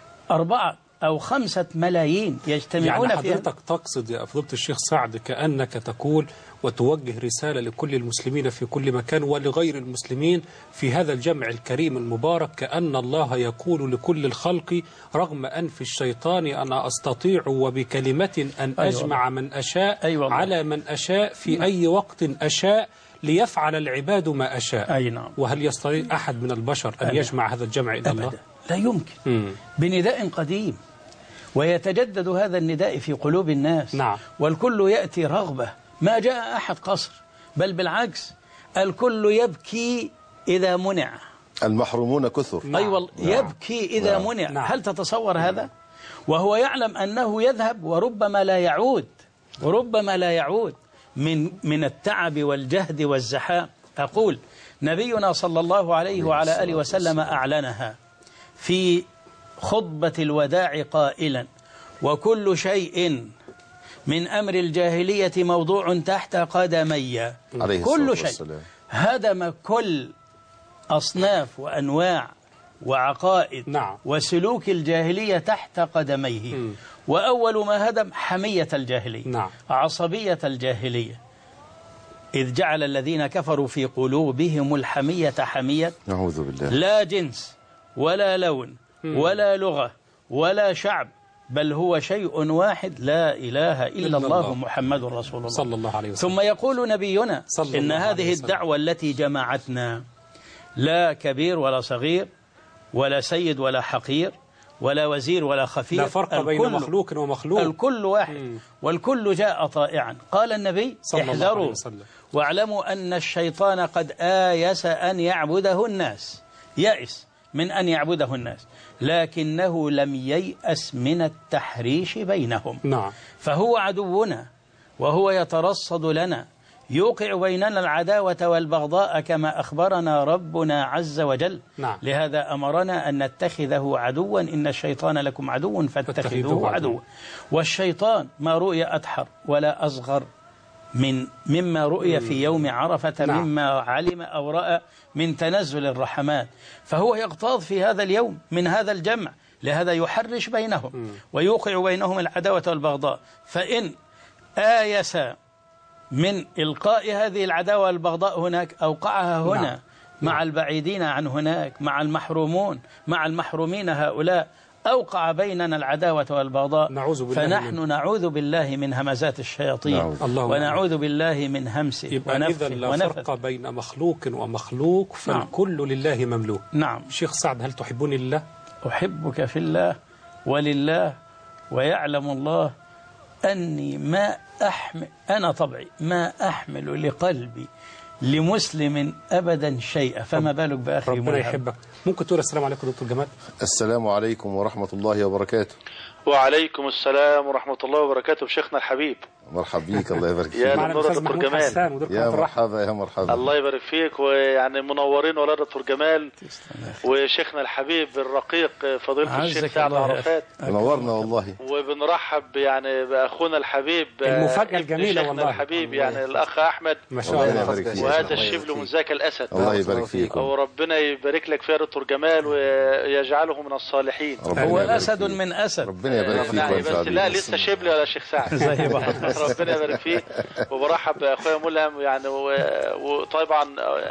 4 أو 5 ملايين يجتمعون يعني فيها. حضرتك تقصد يا فضيلة الشيخ سعد كأنك تقول وتوجه رسالة لكل المسلمين في كل مكان ولغير المسلمين في هذا الجمع الكريم المبارك، كأن الله يقول لكل الخلق رغم أنف الشيطان أنا أستطيع وبكلمة أن أجمع من أشاء على من أشاء في أي وقت أشاء ليفعل العباد ما أشاء. وهل يستطيع أحد من البشر أن يجمع هذا الجمع إلى الله؟ لا يمكن. بنداء قديم، ويتجدد هذا النداء في قلوب الناس. والكل يأتي رغبة، ما جاء أحد قصر، بل بالعكس الكل يبكي إذا منع. المحرومون كثر. أيوة، يبكي إذا منع. هل تتصور هذا؟ وهو يعلم أنه يذهب وربما لا يعود، وربما لا يعود من التعب والجهد والزحام. أقول نبينا صلى الله عليه وعلى آله وسلم أعلنها في خطبة الوداع قائلا: وكل شيء من أمر الجاهلية موضوع تحت قدمي. كل شيء هدم كل أصناف وأنواع وعقائد وسلوك الجاهلية تحت قدميه. وأول ما هدم حمية الجاهلية، عصبية الجاهلية، إذ جعل الذين كفروا في قلوبهم الحمية حمية نعوذ بالله، لا جنس ولا لون ولا لغة ولا شعب، بل هو شيء واحد، لا إله إلا الله محمد رسول الله صلى الله عليه وسلم. ثم يقول نبينا إن هذه الدعوة التي جمعتنا لا كبير ولا صغير ولا سيد ولا حقير ولا وزير ولا خفير، لا فرق بين مخلوق ومخلوق، الكل واحد والكل جاء طائعا. قال النبي: احذروا واعلموا أن الشيطان قد آيس أن يعبده الناس، يأس من أن يعبده الناس، لكنه لم ييأس من التحريش بينهم. فهو عدونا وهو يترصد لنا، يوقع بيننا العداوة والبغضاء كما أخبرنا ربنا عز وجل. لهذا أمرنا أن نتخذه عدوا، إن الشيطان لكم عدو فاتخذوه عدوا. والشيطان ما رؤي أدحر ولا أصغر مما رؤي في يوم عرفة، مما علم أو رأى من تنزل الرحمات. فهو يغتاظ في هذا اليوم من هذا الجمع، لهذا يحرش بينهم ويوقع بينهم العداوة والبغضاء. فإن آيس من إلقاء هذه العداوة والبغضاء هناك أوقعها هنا مع البعيدين عن هناك، مع المحرومون، مع المحرومين هؤلاء، أوقع بيننا العداوة والبغضاء. فنحن نعوذ بالله من همزات الشياطين ونعوذ بالله من همسه ونفخه. إذا لا فرق بين مخلوق ومخلوق، فالكل لله مملوك. شيخ سعد، هل تحبني لله؟ أحبك في الله ولله، ويعلم الله أني ما أحمل، أنا طبعي ما أحمل لقلبي لمسلم أبدا شيئا، فما بالك بأخي ربنا يحبك. ممكن تقول السلام عليكم دكتور جمال؟ السلام عليكم ورحمة الله وبركاته. وعليكم السلام ورحمة الله وبركاته شيخنا الحبيب. مرحب بيك، الله يبارك فيك. يا دكتور جمال، يا مرحبا يا مرحبا. الله يبارك فيك، ويعني منورين ولا دكتور جمال وشيخنا الحبيب الرقيق فضيلة الشيخ سعد عرفات. منورنا والله. وبنرحب يعني بأخونا الحبيب المفاجأة الجميلة والله الحبيب يعني الأخ أحمد، ما شاء الله، وهذا الشبل من ذاك الأسد. الله يبارك فيك، وربنا يبارك لك فيها دكتور جمال ويجعله من الصالحين. هو أسد من أسد. ربنا يبارك فيك. بس لا لسه شبل ولا شيخ سعد. زي بعض. ربنا يبارك فيك. وبرحب باخويا ملهم يعني، وطبعا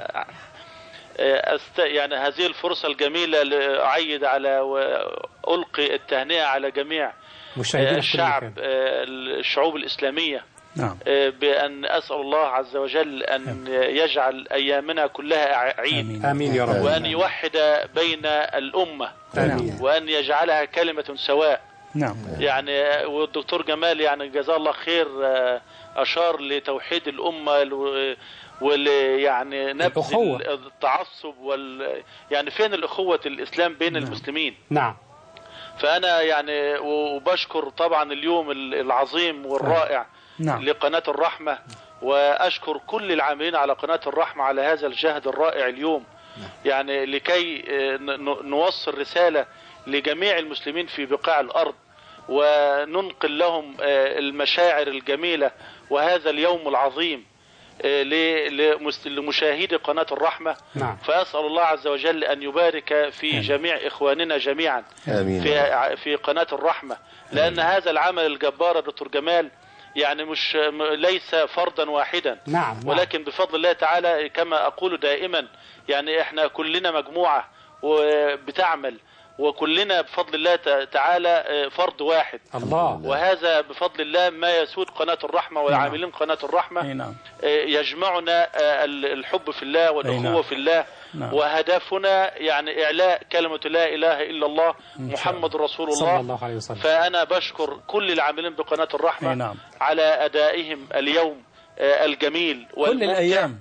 يعني هذه الفرصة الجميلة لأعيد على وألقي التهنئة على جميع الشعب، الشعوب الإسلامية، بأن أسأل الله عز وجل أن يجعل أيامنا كلها عيد. آمين يا رب. وأن يوحد بين الأمة، وأن يجعلها كلمة سواء. يعني والدكتور جمال يعني جزاه الله خير أشار لتوحيد الأمة يعني نبذ التعصب يعني فين الأخوة الإسلام بين المسلمين. فأنا يعني وبشكر طبعا اليوم العظيم والرائع لقناة الرحمة، وأشكر كل العاملين على قناة الرحمة على هذا الجهد الرائع اليوم، يعني لكي نوصل رسالة لجميع المسلمين في بقاع الأرض، وننقل لهم المشاعر الجميلة وهذا اليوم العظيم لمشاهدي قناة الرحمة. نعم. فأسأل الله عز وجل أن يبارك في جميع إخواننا جميعا في قناة الرحمة، لأن هذا العمل الجبار دكتور جمال يعني مش ليس فردا واحدا. نعم. ولكن بفضل الله تعالى كما أقول دائما يعني احنا كلنا مجموعة وبتعمل، وكلنا بفضل الله تعالى فرد واحد. الله. وهذا بفضل الله ما يسود قناة الرحمة والعاملين قناة الرحمة. يجمعنا الحب في الله والأخوة في الله. وهدفنا يعني إعلاء كلمة لا إله إلا الله محمد رسول الله صلى الله عليه وسلم. فأنا بشكر كل العاملين بقناة الرحمة على أدائهم اليوم الجميل كل الأيام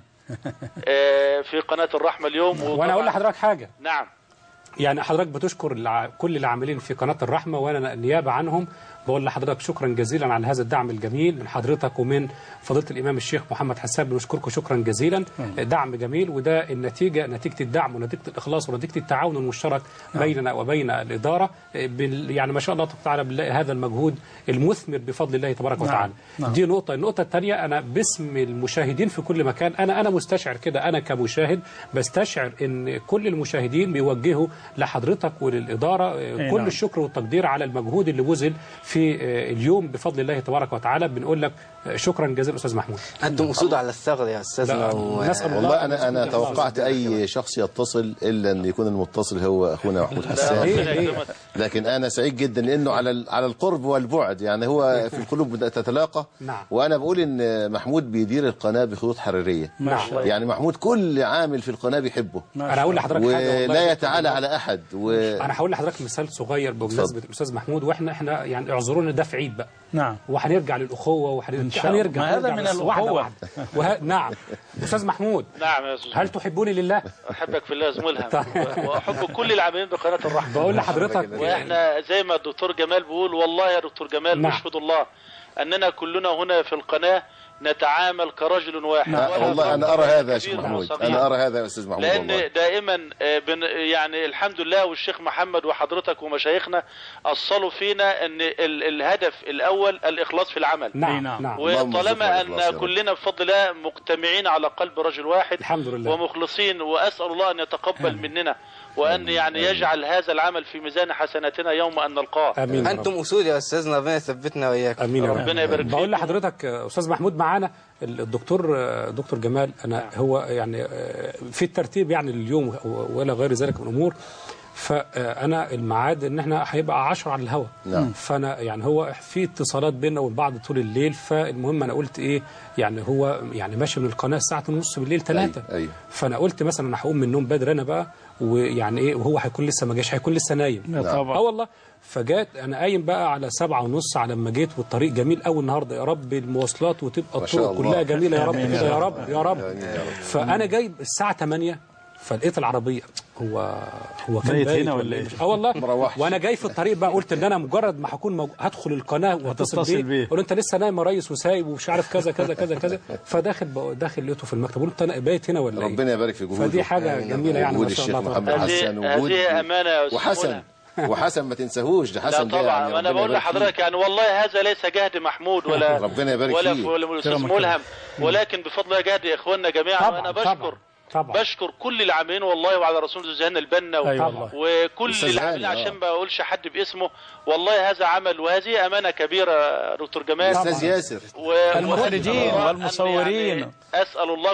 في قناة الرحمة اليوم. وأنا أقول لحضرتك حاجة. نعم. يعني حضرتك بتشكر كل العاملين في قناة الرحمة، وأنا نيابة عنهم بقول لحضرتك شكرا جزيلا على هذا الدعم الجميل من حضرتك ومن فضيلة الإمام الشيخ محمد حسان. بنشكركم شكرا جزيلا. دعم جميل، وده نتيجة الدعم ونتيجة الإخلاص ونتيجة التعاون المشترك بيننا وبين الإدارة. يعني ما شاء الله تعالى بنلاقي هذا المجهود المثمر بفضل الله تبارك وتعالى. دي نقطة. النقطة الثانية، أنا باسم المشاهدين في كل مكان أنا مستشعر كده، أنا كمشاهد بستشعر إن كل المشاهدين بيوجهوا لحضرتك وللإدارة كل الشكر والتقدير على المجهود اللي بذل في اليوم بفضل الله تبارك وتعالى. بنقول لك شكرا جزيلا أستاذ محمود. أنتم أسود على الثغر يا أستاذنا. والله أنا توقعت أي شخص يتصل إلا أن يكون المتصل هو أخونا محمود حسان. لكن أنا سعيد جدا لأنه على القرب والبعد، يعني هو في القلوب تتلاقى. وأنا بقول إن محمود بيدير القناة بخطوط حرارية. يعني محمود كل عامل في القناة بيحبه. أنا هقول لحضرتك حاجة ولا يتعالى على أحد. أنا هقول لحضرتك مثال صغير بمناسبة الأستاذ محمود، وإحنا يعني اعذرونا ده في عيد بقى. نعم. وهنرجع للأخوة وهنرجع هذا من الأخوة. نعم. أستاذ محمود. نعم يا أستاذ. هل تحبوني لله؟ أحبك في الله زميلهم وأحب كل العاملين بقناة الرحمة. بقول لحضرتك وإحنا زي ما الدكتور جمال بيقول، والله يا دكتور جمال نشهد الله أننا كلنا هنا في القناة نتعامل كرجل واحد. والله أنا أرى هذا يا شيخ محمود، أنا أرى هذا يا أستاذ محمود. لأن والله دائما يعني الحمد لله والشيخ محمد وحضرتك ومشايخنا أصلوا فينا أن الهدف الأول الإخلاص في العمل. نعم. وطالما أن كلنا بفضل الله مجتمعين على قلب رجل واحد الحمد لله ومخلصين، وأسأل الله أن يتقبل مننا وأن يعني يجعل هذا العمل في ميزان حسناتنا يوم أن نلقاه. أنتم أسود يا أستاذنا، ربنا يثبتنا وإياكم. آمين يا رب. ربنا يبارك فيك. بقول لحضرتك أستاذ محمود معانا دكتور جمال. أنا هو يعني في الترتيب يعني اليوم ولا غير ذلك من أمور، فأنا الميعاد إن إحنا هيبقى 10 على الهواء. فأنا يعني هو في اتصالات بيننا والبعض طول الليل، فالمهم أنا قلت إيه يعني هو يعني ماشي من القناة الساعة 2:30 بالليل 3. فأنا قلت مثلا أنا هقوم من النوم بدري أنا بقى، ويعني إيه وهو هيكون لسه ما جاش، هيكون لسه نايم. طبعا. والله. فجات أنا قايم بقى على 7:30 على ما جيت، والطريق جميل قوي النهارده. يا رب المواصلات وتبقى الطرق كلها جميلة يا رب كده يا رب يا رب. فأنا جاي الساعة 8 فلقيت العربية هو كان بايت هنا ولا ايه؟ والله. وانا جاي في الطريق بقى قلت ان انا مجرد ما هكون هدخل القناه واتصل بيه قلت انت لسه نايم يا ريس وسايب ومش عارف كذا كذا كذا كذا. فداخل لقيته في المكتب قلت انا بايت هنا ولا ايه؟ ربنا يبارك في جهودك. فدي حاجه جميله يعني ما شاء الله. محمد حسن هذه امانه يا استاذ وحسن ما تنساهوش ده حسن. لا طبعا يعني انا بقول لحضرتك يعني والله هذا ليس جهد محمود ولا ربنا يبارك فيه ولا استاذ ملهم، ولكن بفضل جهد اخواننا جميعا. وانا بشكر كل العاملين والله وعلى رسول زهان البنا وكل العاملين عشان ما اقولش حد باسمه. والله هذا عمل وهذه امانه كبيره دكتور جمال. استاذ ياسر المخرجين والمصورين يعني اسال الله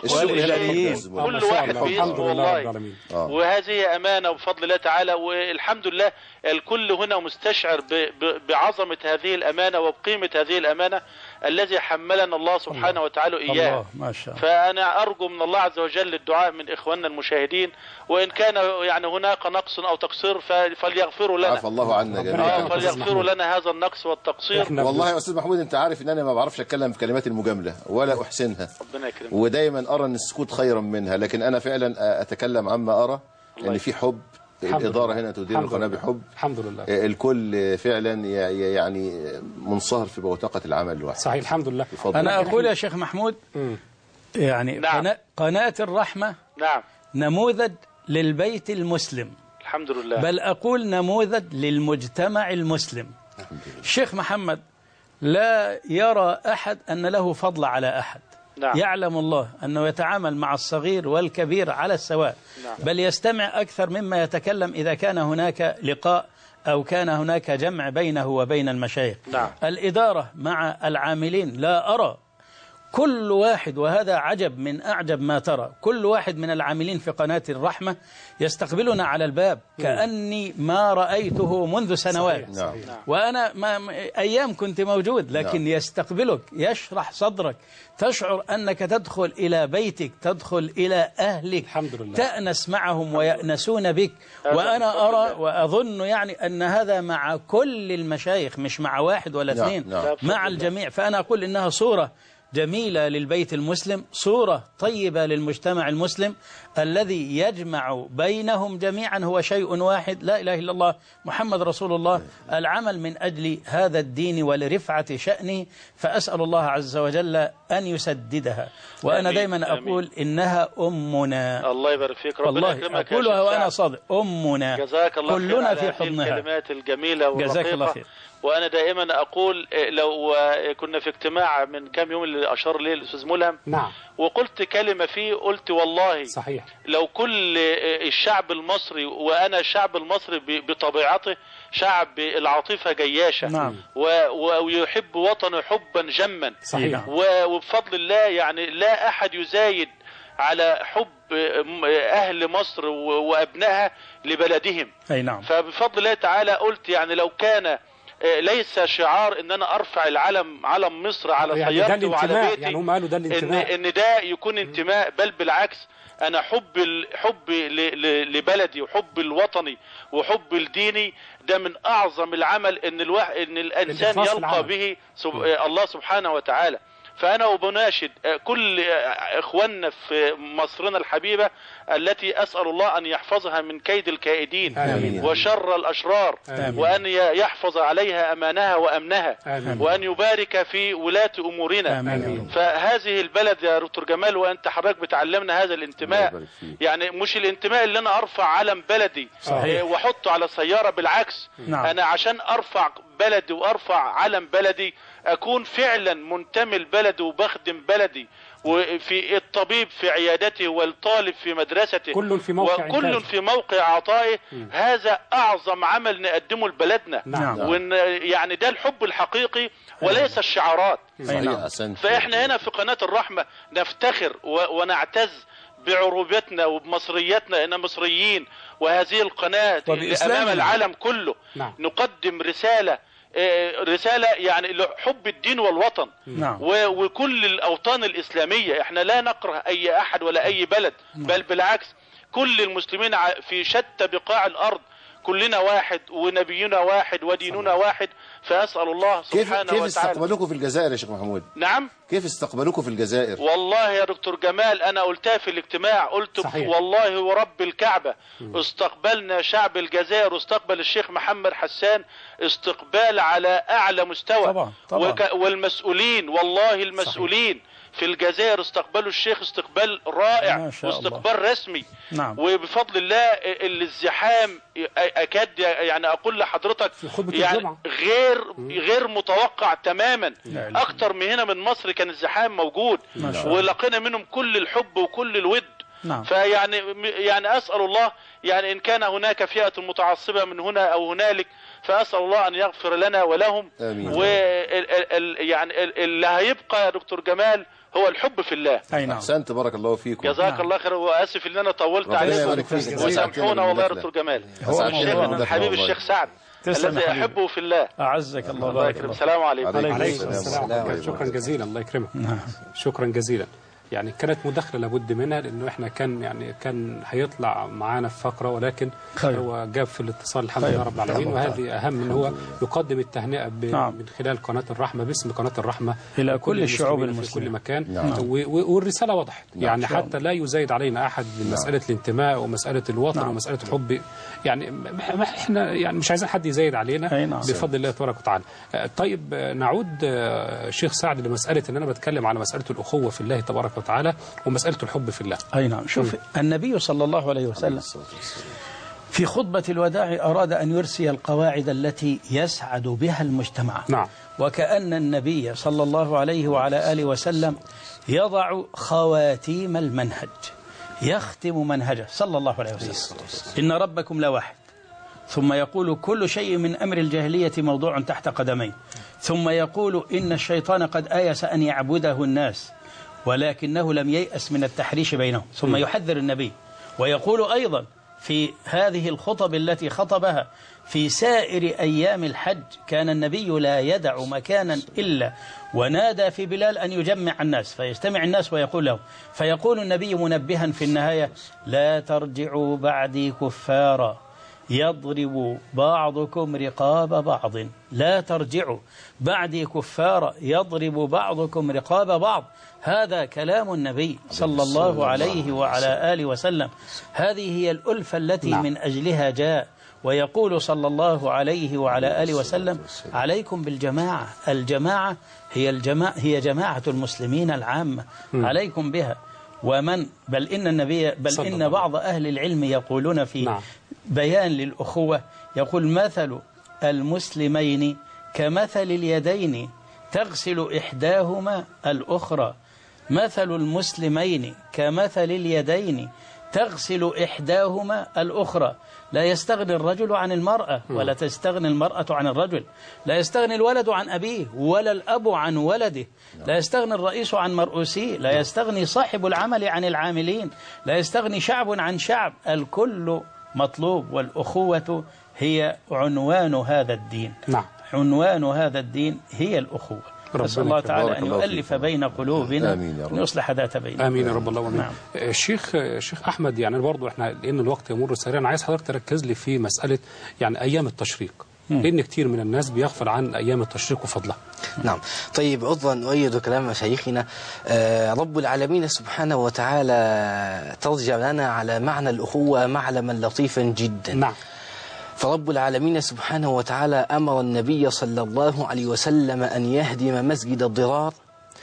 كل واحد باسمه والله. وهذه امانه بفضل الله تعالى، والحمد لله الكل هنا مستشعر بعظمه هذه الامانه وبقيمه هذه الامانه الذي حملنا الله سبحانه وتعالى إياه. فأنا أرجو من الله عز وجل الدعاء من إخواننا المشاهدين، وإن كان يعني هناك نقص أو تقصير فليغفروا لنا. عفى الله عنا جميعا. فليغفروا لنا هذا النقص والتقصير. والله يا أستاذ محمود أنت عارف إن أنا ما بعرفش أتكلم في كلمات المجاملة ولا أحسنها، ودايما أرى أن السكوت خيرا منها، لكن أنا فعلا أتكلم عما أرى أن في حب. الإدارة هنا تدير القناة بحب. الحمد لله. الكل فعلا يعني منصهر في بوتقة العمل الواحد. صحيح الحمد لله. أنا أقول يا شيخ محمود يعني قناة الرحمة نموذج للبيت المسلم. الحمد لله. بل أقول نموذج للمجتمع المسلم. الشيخ محمد لا يرى أحد أن له فضل على أحد. يعلم الله أنه يتعامل مع الصغير والكبير على السواء، بل يستمع أكثر مما يتكلم إذا كان هناك لقاء أو كان هناك جمع بينه وبين المشايخ. الإدارة مع العاملين لا أرى كل واحد، وهذا عجب من أعجب ما ترى، كل واحد من العاملين في قناة الرحمة يستقبلنا على الباب كأني ما رأيته منذ سنوات. وأنا أيام كنت موجود، لكن يستقبلك، يشرح صدرك، تشعر أنك تدخل إلى بيتك، تدخل إلى أهلك، تأنس معهم ويأنسون بك. وأنا أرى وأظن يعني أن هذا مع كل المشايخ، مش مع واحد ولا اثنين، مع الجميع. فأنا أقول إنها صورة جميلة للبيت المسلم، صورة طيبة للمجتمع المسلم الذي يجمع بينهم جميعا هو شيء واحد، لا إله إلا الله محمد رسول الله، العمل من أجل هذا الدين ولرفعة شأنه. فأسأل الله عز وجل أن يسددها. وأنا دايما أقول إنها أمنا. الله يبارك فيك، ربنا يكرمك. أقولها وأنا صادق، أمنا، جزاك الله كلنا خير في حضنها. الكلمات الجميلة والرقيقة. جزاك الله خير. وأنا دائما أقول لو كنا في اجتماع من كام يوم اللي أشار ليه الأستاذ ملهم، وقلت كلمة فيه، قلت والله صحيح لو كل الشعب المصري، وأنا الشعب المصري بطبيعته شعب العاطفة جياشة، ويحب وطنه حبا جما، صحيح. وبفضل الله يعني لا أحد يزايد على حب أهل مصر وأبنائها لبلدهم. فبفضل الله تعالى قلت يعني لو كان ليس شعار ان انا ارفع علم مصر على يعني سيارتي وعلى بيتي، يعني هم قالوا ده الانتماء، ان ده يكون انتماء، بل بالعكس انا حب لبلدي وحب الوطني وحب الديني ده من اعظم العمل ان الانسان يلقى به الله سبحانه وتعالى. فأنا أبناشد كل إخواننا في مصرنا الحبيبة التي أسأل الله أن يحفظها من كيد الكائدين وشر الأشرار، وأن يحفظ عليها أمانها وأمنها، وأن يبارك في ولاة أمورنا. فهذه البلد يا دكتور جمال، وأنت حضرتك بتعلمنا هذا الانتماء، يعني مش الانتماء اللي أنا أرفع علم بلدي وأحطه على السيارة، بالعكس أنا عشان أرفع بلدي وأرفع علم بلدي أكون فعلا منتمي لبلدي وبخدم بلدي، وفي الطبيب في عيادته والطالب في مدرسته، كل في موقع عطائه. هذا أعظم عمل نقدمه لبلدنا. وإن يعني ده الحب الحقيقي وليس الشعارات. فإحنا هنا في قناة الرحمة نفتخر ونعتز بعروبتنا وبمصريتنا، إن مصريين، وهذه القناة أمام العالم كله نقدم رسالة يعني لحب الدين والوطن وكل الأوطان الإسلامية. احنا لا نكره أي أحد ولا أي بلد، بل بالعكس كل المسلمين في شتى بقاع الأرض كلنا واحد، ونبينا واحد، وديننا واحد. فأسأل الله سبحانه وتعالى. كيف استقبلوكم في الجزائر يا شيخ محمود؟ نعم، كيف استقبلوكم في الجزائر؟ والله يا دكتور جمال أنا قلتها في الاجتماع، قلت صحيح. والله ورب الكعبة استقبلنا شعب الجزائر، واستقبل الشيخ محمد حسان استقبال على أعلى مستوى. طبعا. والمسؤولين، والله المسؤولين صحيح. في الجزائر استقبلوا الشيخ استقبال رائع واستقبال رسمي. وبفضل الله الازدحام أكاد يعني أقول لحضرتك يعني غير متوقع تماما. أكتر من هنا من مصر كان الزحام موجود، ولقينا منهم كل الحب وكل الود. فيعني أسأل الله يعني إن كان هناك فئة متعصبة من هنا أو هنالك، فأسأل الله أن يغفر لنا ولهم. يعني اللي هيبقى يا دكتور جمال هو الحب في الله. أحسنت، بارك الله فيكم. جزاك الله خير، وآسف إن أنا طولت عليكم، وسامحونا والله يا دكتور جمال. حبيب الشيخ سعد الذي أحبه في الله. أعزك الله وبارك فيك. السلام عليكم. عليكم السلام. شكرا جزيلا، الله يكرمك. شكرا جزيلا. يعني كانت مداخلة لابد منها، لأنه إحنا كان هيطلع معانا في فقرة، ولكن هو جاب في الاتصال الحمد لله رب العالمين. وهذه أهم من هو يقدم التهنئة من خلال قناة الرحمة، باسم قناة الرحمة إلى كل الشعوب المسلمة في كل مكان. والرسالة وضحت، يعني حتى لا يزايد علينا أحد من مسألة الانتماء ومسألة الوطن ومسألة الحب. يعني إحنا يعني مش عايزين حد يزايد علينا بفضل الله تبارك وتعالى. طيب نعود شيخ سعد لمسألة إن أنا بتكلم على مسألة الأخوة في الله تبارك وتعالى ومسألة الحب في الله. أي نعم. شوف النبي صلى الله عليه وسلم في خطبة الوداع أراد أن يرسي القواعد التي يسعد بها المجتمع. وكأن النبي صلى الله عليه وعلى آله وسلم يضع خواتيم المنهج، يختم منهجه صلى الله عليه وسلم. إن ربكم لواحد، ثم يقول كل شيء من أمر الجاهلية موضوع تحت قدمين، ثم يقول إن الشيطان قد آيس أن يعبده الناس ولكنه لم ييأس من التحريش بينهم، ثم يحذر النبي ويقول أيضا في هذه الخطب التي خطبها في سائر أيام الحج كان النبي لا يدع مكانا إلا ونادى في بلال أن يجمع الناس، فيجتمع الناس ويقول له، فيقول النبي منبها في النهاية: لا ترجعوا بعدي كفارا يضرب بعضكم رقاب بعض، لا ترجعوا بعدي كفارا يضرب بعضكم رقاب بعض. هذا كلام النبي صلى الله عليه وعلى آله وسلم، هذه هي الألفة التي من أجلها جاء، ويقول صلى الله عليه وعلى آله وسلم: عليكم بالجماعة، الجماعة هي جماعة المسلمين العامة، عليكم بها. ومن بل إن بعض أهل العلم يقولون في بيان للأخوة، يقول: مثل المسلمين كمثل اليدين تغسل إحداهما الأخرى، مثل المسلمين كمثل اليدين تغسل إحداهما الأخرى. لا يستغني الرجل عن المرأة ولا تستغني المرأة عن الرجل، لا يستغني الولد عن أبيه ولا الأب عن ولده، لا يستغني الرئيس عن مرؤوسيه، لا يستغني صاحب العمل عن العاملين، لا يستغني شعب عن شعب، الكل مطلوب. والأخوة هي عنوان هذا الدين. عنوان هذا الدين هي الأخوة. نسأل الله تعالى أن يؤلف بين قلوبنا وأن يصلح ذات بيننا. آمين يا رب الله. نعم. الشيخ أحمد، يعني برضو إحنا لأن الوقت يمر سريعا، عايز حضرتك تركز لي في مسألة يعني أيام التشريق، لأن كتير من الناس بيغفل عن أيام التشريق وفضلها. نعم. طيب، عضوا نؤيد كلام مشايخنا. رب العالمين سبحانه وتعالى ترجع لنا على معنى الأخوة معلما لطيفا جدا. نعم. فرب العالمين سبحانه وتعالى أمر النبي صلى الله عليه وسلم أن يهدم مسجد الضرار،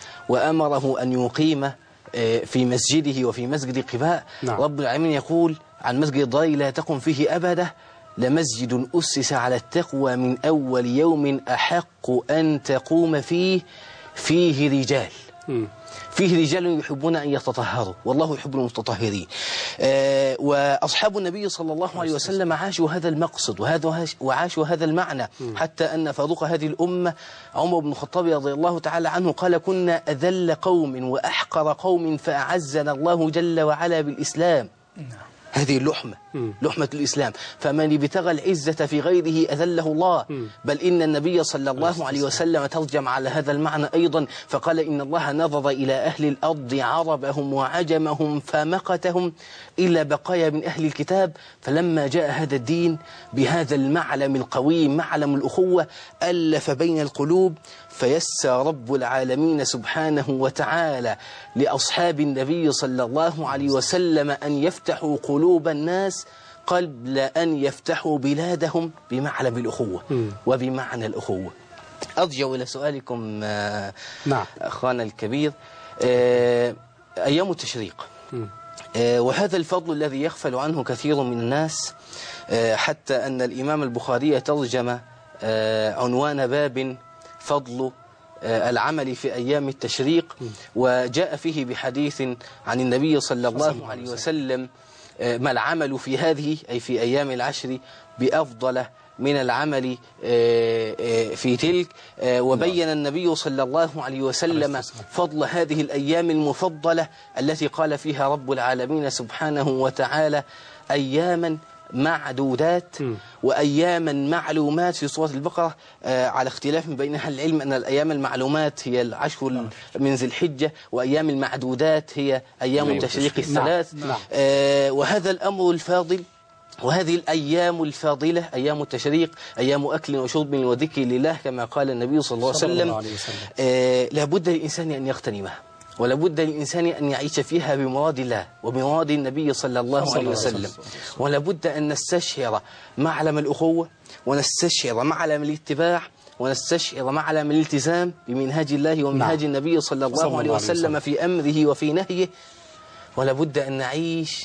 وأمره أن يقيم في مسجده وفي مسجد قباء. رب العالمين يقول عن مسجد الضرار: لا تقم فيه أبدا، لمسجد أسس على التقوى من أول يوم أحق أن تقوم فيه رجال فيه رجال يحبون أن يتطهروا والله يحب المتطهرين. وأصحاب النبي صلى الله عليه وسلم عاشوا هذا المقصد وعاشوا هذا المعنى، حتى أن فاروق هذه الأمة عمر بن الخطاب رضي الله تعالى عنه قال: كنا أذل قوم وأحقر قوم فأعزنا الله جل وعلا بالإسلام. هذه اللحمة، لحمة الإسلام، فمن ابتغى العزة في غيره أذله الله. بل إن النبي صلى الله عليه وسلم ترجم على هذا المعنى أيضا فقال: إن الله نظر إلى أهل الأرض عربهم وعجمهم فمقتهم إلا بقايا من أهل الكتاب. فلما جاء هذا الدين بهذا المعلم القويم، معلم الأخوة، ألف بين القلوب، فيسر رب العالمين سبحانه وتعالى لأصحاب النبي صلى الله عليه وسلم أن يفتحوا قلوب الناس قبل أن يفتحوا بلادهم بمعلم الأخوة وبمعنى الأخوة. أرجع إلى سؤالكم أخوانا الكبير. أيام التشريق، وهذا الفضل الذي يغفل عنه كثير من الناس، حتى أن الإمام البخاري ترجم عنوان باب فضل العمل في أيام التشريق، وجاء فيه بحديث عن النبي صلى الله عليه وسلم: ما العمل في هذه، أي في أيام العشر، بأفضل من العمل في تلك. وبين النبي صلى الله عليه وسلم فضل هذه الأيام المفضلة التي قال فيها رب العالمين سبحانه وتعالى: أياما معدودات وأياما معلومات في سورة البقرة، على اختلاف بين أهل العلم أن الأيام المعلومات هي العشر من ذي الحجة، وأيام المعدودات هي أيام التشريق الثلاث. وهذا الأمر الفاضل وهذه الأيام الفاضلة، أيام التشريق، أيام أكل وشرب وذكر لله كما قال النبي صلى الله عليه وسلم، لابد للإنسان أن يغتنمها، ولابد للإنسان أن يعيش فيها بمراد الله وبمراد النبي صلى الله عليه وسلم. ولابد أن نستشعر معلم الأخوة، ونستشعر معلم الاتباع، ونستشعر معلم الالتزام بمنهاج الله ومنهاج النبي صلى الله عليه وسلم في أمره وفي نهيه. ولابد أن نعيش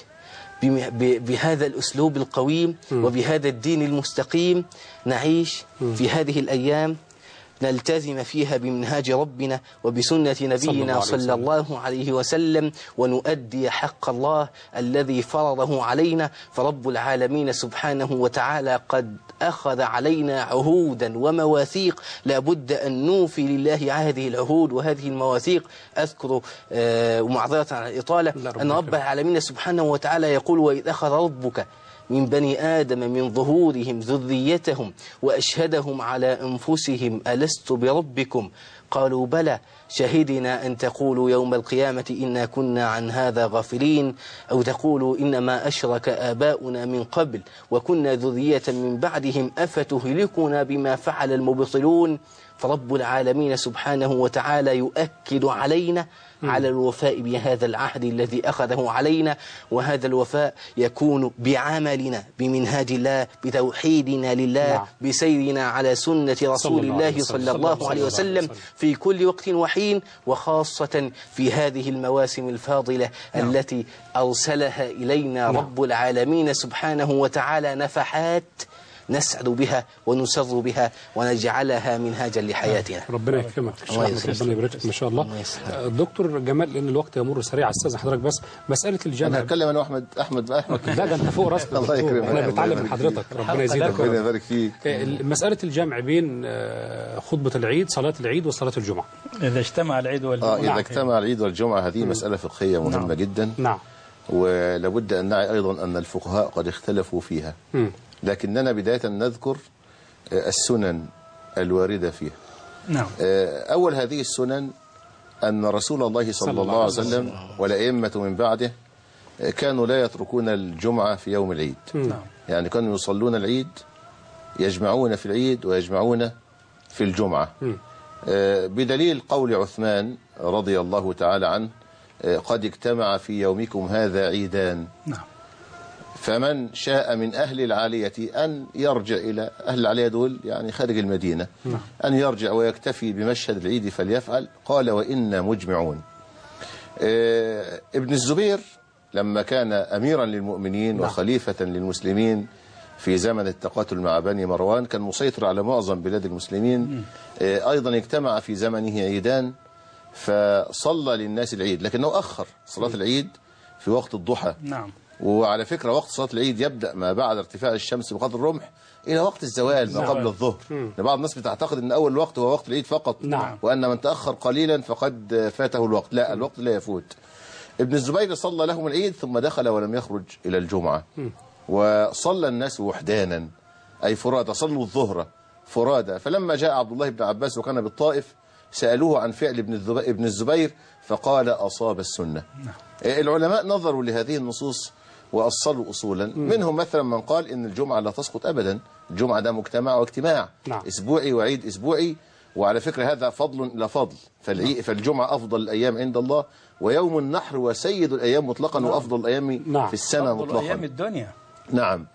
بهذا الأسلوب القويم وبهذا الدين المستقيم، نعيش في هذه الأيام نلتزم فيها بمنهاج ربنا وبسنة نبينا صلى الله عليه وسلم، ونؤدي حق الله الذي فرضه علينا. فرب العالمين سبحانه وتعالى قد أخذ علينا عهودا ومواثيق لا بد أن نوفي لله هذه العهود وهذه المواثيق. أذكر ومعذرة عن الإطالة أن رب العالمين سبحانه وتعالى يقول: وإذ أخذ ربك من بني آدم من ظهورهم ذريتهم وأشهدهم على أنفسهم ألست بربكم قالوا بلى شهدنا أن تقولوا يوم القيامة إنا كنا عن هذا غافلين أو تقولوا إنما أشرك آباؤنا من قبل وكنا ذرية من بعدهم أفتهلكنا بما فعل المبطلون. فرب العالمين سبحانه وتعالى يؤكد علينا على الوفاء بهذا العهد الذي أخذه علينا، وهذا الوفاء يكون بعملنا بمنهاج الله، بتوحيدنا لله، بسيرنا على سنة رسول الله صلى الله عليه وسلم في كل وقت وحين، وخاصة في هذه المواسم الفاضلة التي أرسلها إلينا رب العالمين سبحانه وتعالى نفحات نسعد بها ونسر بها ونجعلها منهاجا لحياتنا. ربنا يكرمك، ربنا يبارك ما شاء الله. دكتور جمال، لان الوقت يمر سريع، استاذن حضرتك بس مساله الجامع. انا هتكلم انا واحمد لا ده انت فوق راسنا. الله يكرمك، احنا بنتعلم من حضرتك، ربنا يزيدك، ربنا يبارك فيك. مساله الجمع بين خطبه العيد، صلاه العيد وصلاه الجمعه، اذا اجتمع العيد والجمعه. اذا اجتمع العيد والجمعه، هذه مساله فقهيه مهمه جدا. نعم. ولابد ان نعي ايضا ان الفقهاء قد اختلفوا فيها. لكننا بداية نذكر السنن الواردة فيها. نعم. أول هذه السنن أن رسول الله صلى الله عليه وسلم والأئمة من بعده كانوا لا يتركون الجمعة في يوم العيد. نعم. يعني كانوا يصلون العيد، يجمعون في العيد ويجمعون في الجمعة. بدليل قول عثمان رضي الله تعالى عنه: قد اجتمع في يومكم هذا عيدان. نعم. فمن شاء من أهل العالية أن يرجع إلى أهل العالية دول يعني خارج المدينة، أن يرجع ويكتفي بمشهد العيد فليفعل. قال: وإنا مجمعون. ابن الزبير لما كان أميرا للمؤمنين وخليفة للمسلمين في زمن التقاتل مع بني مروان، كان مسيطر على معظم بلاد المسلمين. أيضا اجتمع في زمنه عيدان، فصلى للناس العيد، لكنه أخر صلاة العيد في وقت الضحى. نعم. وعلى فكرة وقت صلاة العيد يبدأ ما بعد ارتفاع الشمس بقدر الرمح إلى وقت الزوال ما قبل الظهر. بعض الناس بتعتقد أن أول وقت هو وقت العيد فقط. نعم. وأن من تأخر قليلا فقد فاته الوقت. لا، الوقت لا يفوت. ابن الزبير صلى لهم العيد ثم دخل ولم يخرج إلى الجمعة. وصلى الناس وحدانا أي فرادى، صلوا الظهر فرادى. فلما جاء عبد الله بن عباس وكان بالطائف سألوه عن فعل ابن الزبير فقال: أصاب السنة. العلماء نظروا لهذه النصوص وأصلوا أصولا. منهم مثلا من قال إن الجمعة لا تسقط أبدا، الجمعة ده مجتمع واجتماع. نعم. أسبوعي وعيد أسبوعي. وعلى فكرة هذا فضل لا فضل، فالجمعة أفضل الأيام عند الله، ويوم النحر وسيد الأيام مطلقا، وأفضل الأيام في السنة مطلقا، أفضل أيام الدنيا. نعم.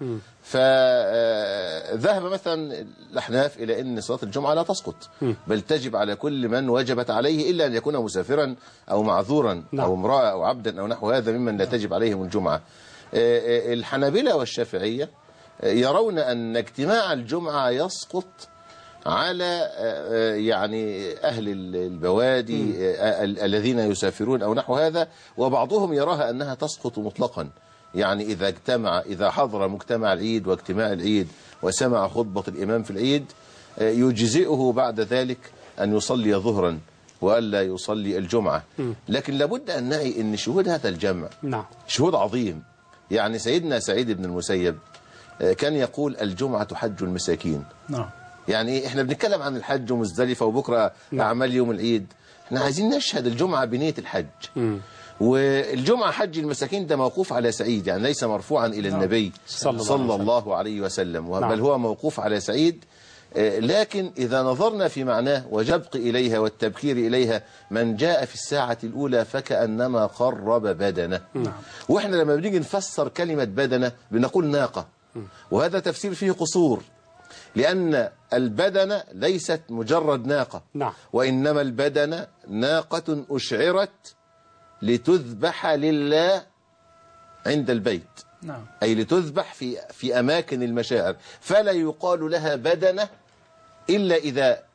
فذهب مثلا الأحناف إلى أن صلاة الجمعة لا تسقط، بل تجب على كل من وجبت عليه إلا أن يكون مسافرا أو معذورا أو امرأة أو عبدا أو نحو هذا ممن لا تجب عليهم الجمعة. الحنابلة والشافعية يرون أن اجتماع الجمعة يسقط على يعني أهل البوادي الذين يسافرون أو نحو هذا، وبعضهم يراها أنها تسقط مطلقا. يعني إذا حضر مجتمع العيد واجتماع العيد وسمع خطبة الإمام في العيد يجزئه بعد ذلك أن يصلي ظهرا وألا يصلي الجمعة. لكن لابد أن نعي أن شهود هذا الجمع شهود عظيم. يعني سيدنا سعيد بن المسيب كان يقول: الجمعة حج المساكين. يعني احنا بنتكلم عن الحج ومزدلفة وبكرة أعمال يوم العيد، احنا عايزين نشهد الجمعة بنية الحج. والجمعة حج المساكين ده موقوف على سعيد، يعني ليس مرفوعا إلى النبي صلى الله عليه وسلم، بل هو موقوف على سعيد. لكن إذا نظرنا في معناه وجبق إليها والتبكير إليها: من جاء في الساعة الأولى فكأنما قرب بدنه. وإحنا لما بنيجي نفسر كلمة بدنه بنقول ناقة، وهذا تفسير فيه قصور، لأن البدنة ليست مجرد ناقة، وإنما البدنة ناقة أشعرت لتذبح لله عند البيت. أي لتذبح في أماكن المشاعر، فلا يقال لها بدنة إلا إذا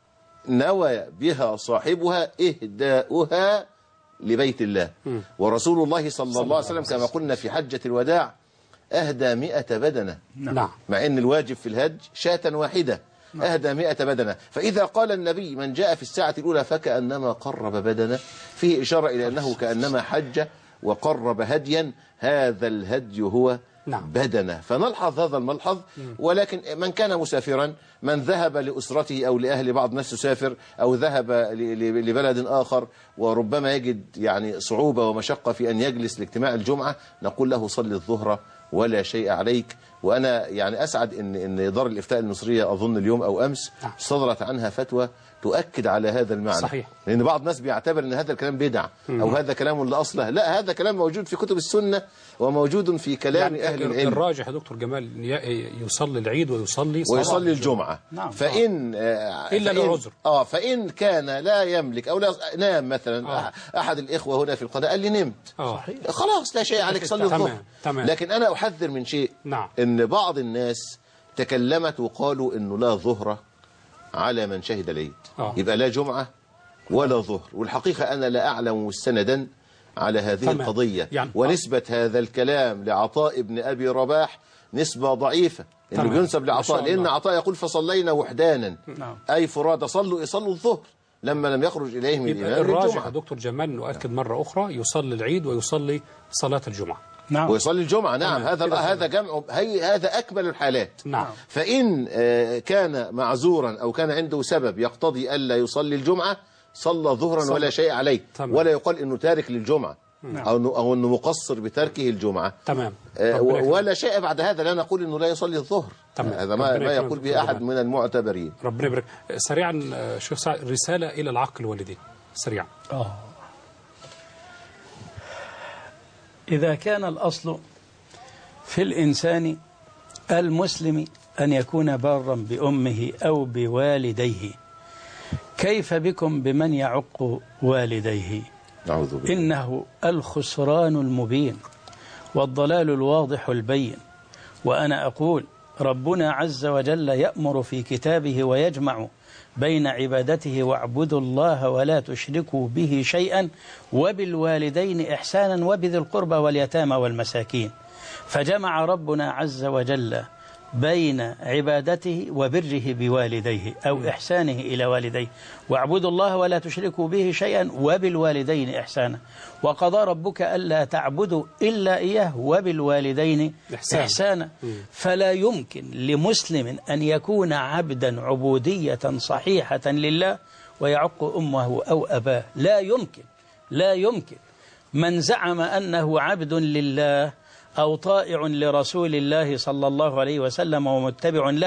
نوى بها صاحبها إهداؤها لبيت الله. ورسول الله صلى الله عليه وسلم كما قلنا في حجة الوداع أهدى 100 بدنة، مع أن الواجب في الهج شاة واحدة، أهدى 100 بدنة. فإذا قال النبي من جاء في الساعة الأولى فكأنما قرب بدنة، فيه إشارة إلى أنه كأنما حج وقرب هديا، هذا الهدي هو بدنة. فنلحظ هذا الملحظ. ولكن من كان مسافرا، من ذهب لأسرته أو لأهل، بعض الناس تسافر أو ذهب لبلد آخر وربما يجد يعني صعوبة ومشقة في أن يجلس لاجتماع الجمعة، نقول له صل الظهر ولا شيء عليك. وأنا يعني أسعد إن دار الإفتاء المصرية أظن اليوم أو أمس صدرت عنها فتوى تؤكد على هذا المعنى. صحيح. لأن بعض الناس بيعتبر أن هذا الكلام بدع أو هذا كلام لا أصله. لا، هذا كلام موجود في كتب السنة وموجود في كلام أهل العلم. الراجح يا دكتور جمال يصلي العيد ويصلي الجمعة. فإن إلا لعذر. فإن كان لا يملك أو لا نام مثلا. أحد الإخوة هنا في القناة قال لي نمت، خلاص لا شيء عليك، صلي الظهر. لكن أنا أحذر من شيء، إن بعض الناس تكلمت وقالوا إنه لا ظهر على من شهد العيد، يبقى لا جمعة ولا ظهر. والحقيقة أنا لا أعلم مستندا على هذه القضية. ونسبة هذا الكلام لعطاء ابن أبي رباح نسبة ضعيفة، إنه بينسب لعطاء، لأن عطاء يقول فصلينا وحدانا، أي فرادى، صلوا الظهر لما لم يخرج إليهم الإمام الراجح يا دكتور جمال نؤكد مرة أخرى يصلي العيد ويصلي صلاة الجمعة. ويصلي الجمعة. هذا جمع، هذا أكمل الحالات. فإن كان معذورا أو كان عنده سبب يقتضي ألا يصلي الجمعة، صلى ظهرا ولا شيء عليه. ولا يقال إنه تارك للجمعة أو إنه مقصر بتركه الجمعة. ولا شيء بعد هذا. لا نقول إنه لا يصلي الظهر. هذا ما يقول به أحد من المعتبرين. ربنا يبارك. سريعا شيخ سعد، رسالة إلى العق الوالدين سريعا. إذا كان الأصل في الإنسان المسلم أن يكون بارا بأمه أو بوالديه، كيف بكم بمن يعق والديه؟ نعوذ بالله. إنه الخسران المبين والضلال الواضح البين. وأنا أقول ربنا عز وجل يأمر في كتابه ويجمع بين عبادته واعبدوا الله ولا تشركوا به شيئا وبالوالدين إحسانا وبذي القربى واليتامى والمساكين. فجمع ربنا عز وجل بين عبادته وبره بوالديه أو إحسانه إلى والديه، واعبدوا الله ولا تشركوا به شيئا وبالوالدين إحسانا. وقضى ربك ألا تعبدوا إلا إياه وبالوالدين إحسانا. فلا يمكن لمسلم أن يكون عبدا عبودية صحيحة لله ويعق أمه أو أباه. لا يمكن. من زعم أنه عبد لله أو طائع لرسول الله صلى الله عليه وسلم ومتبع له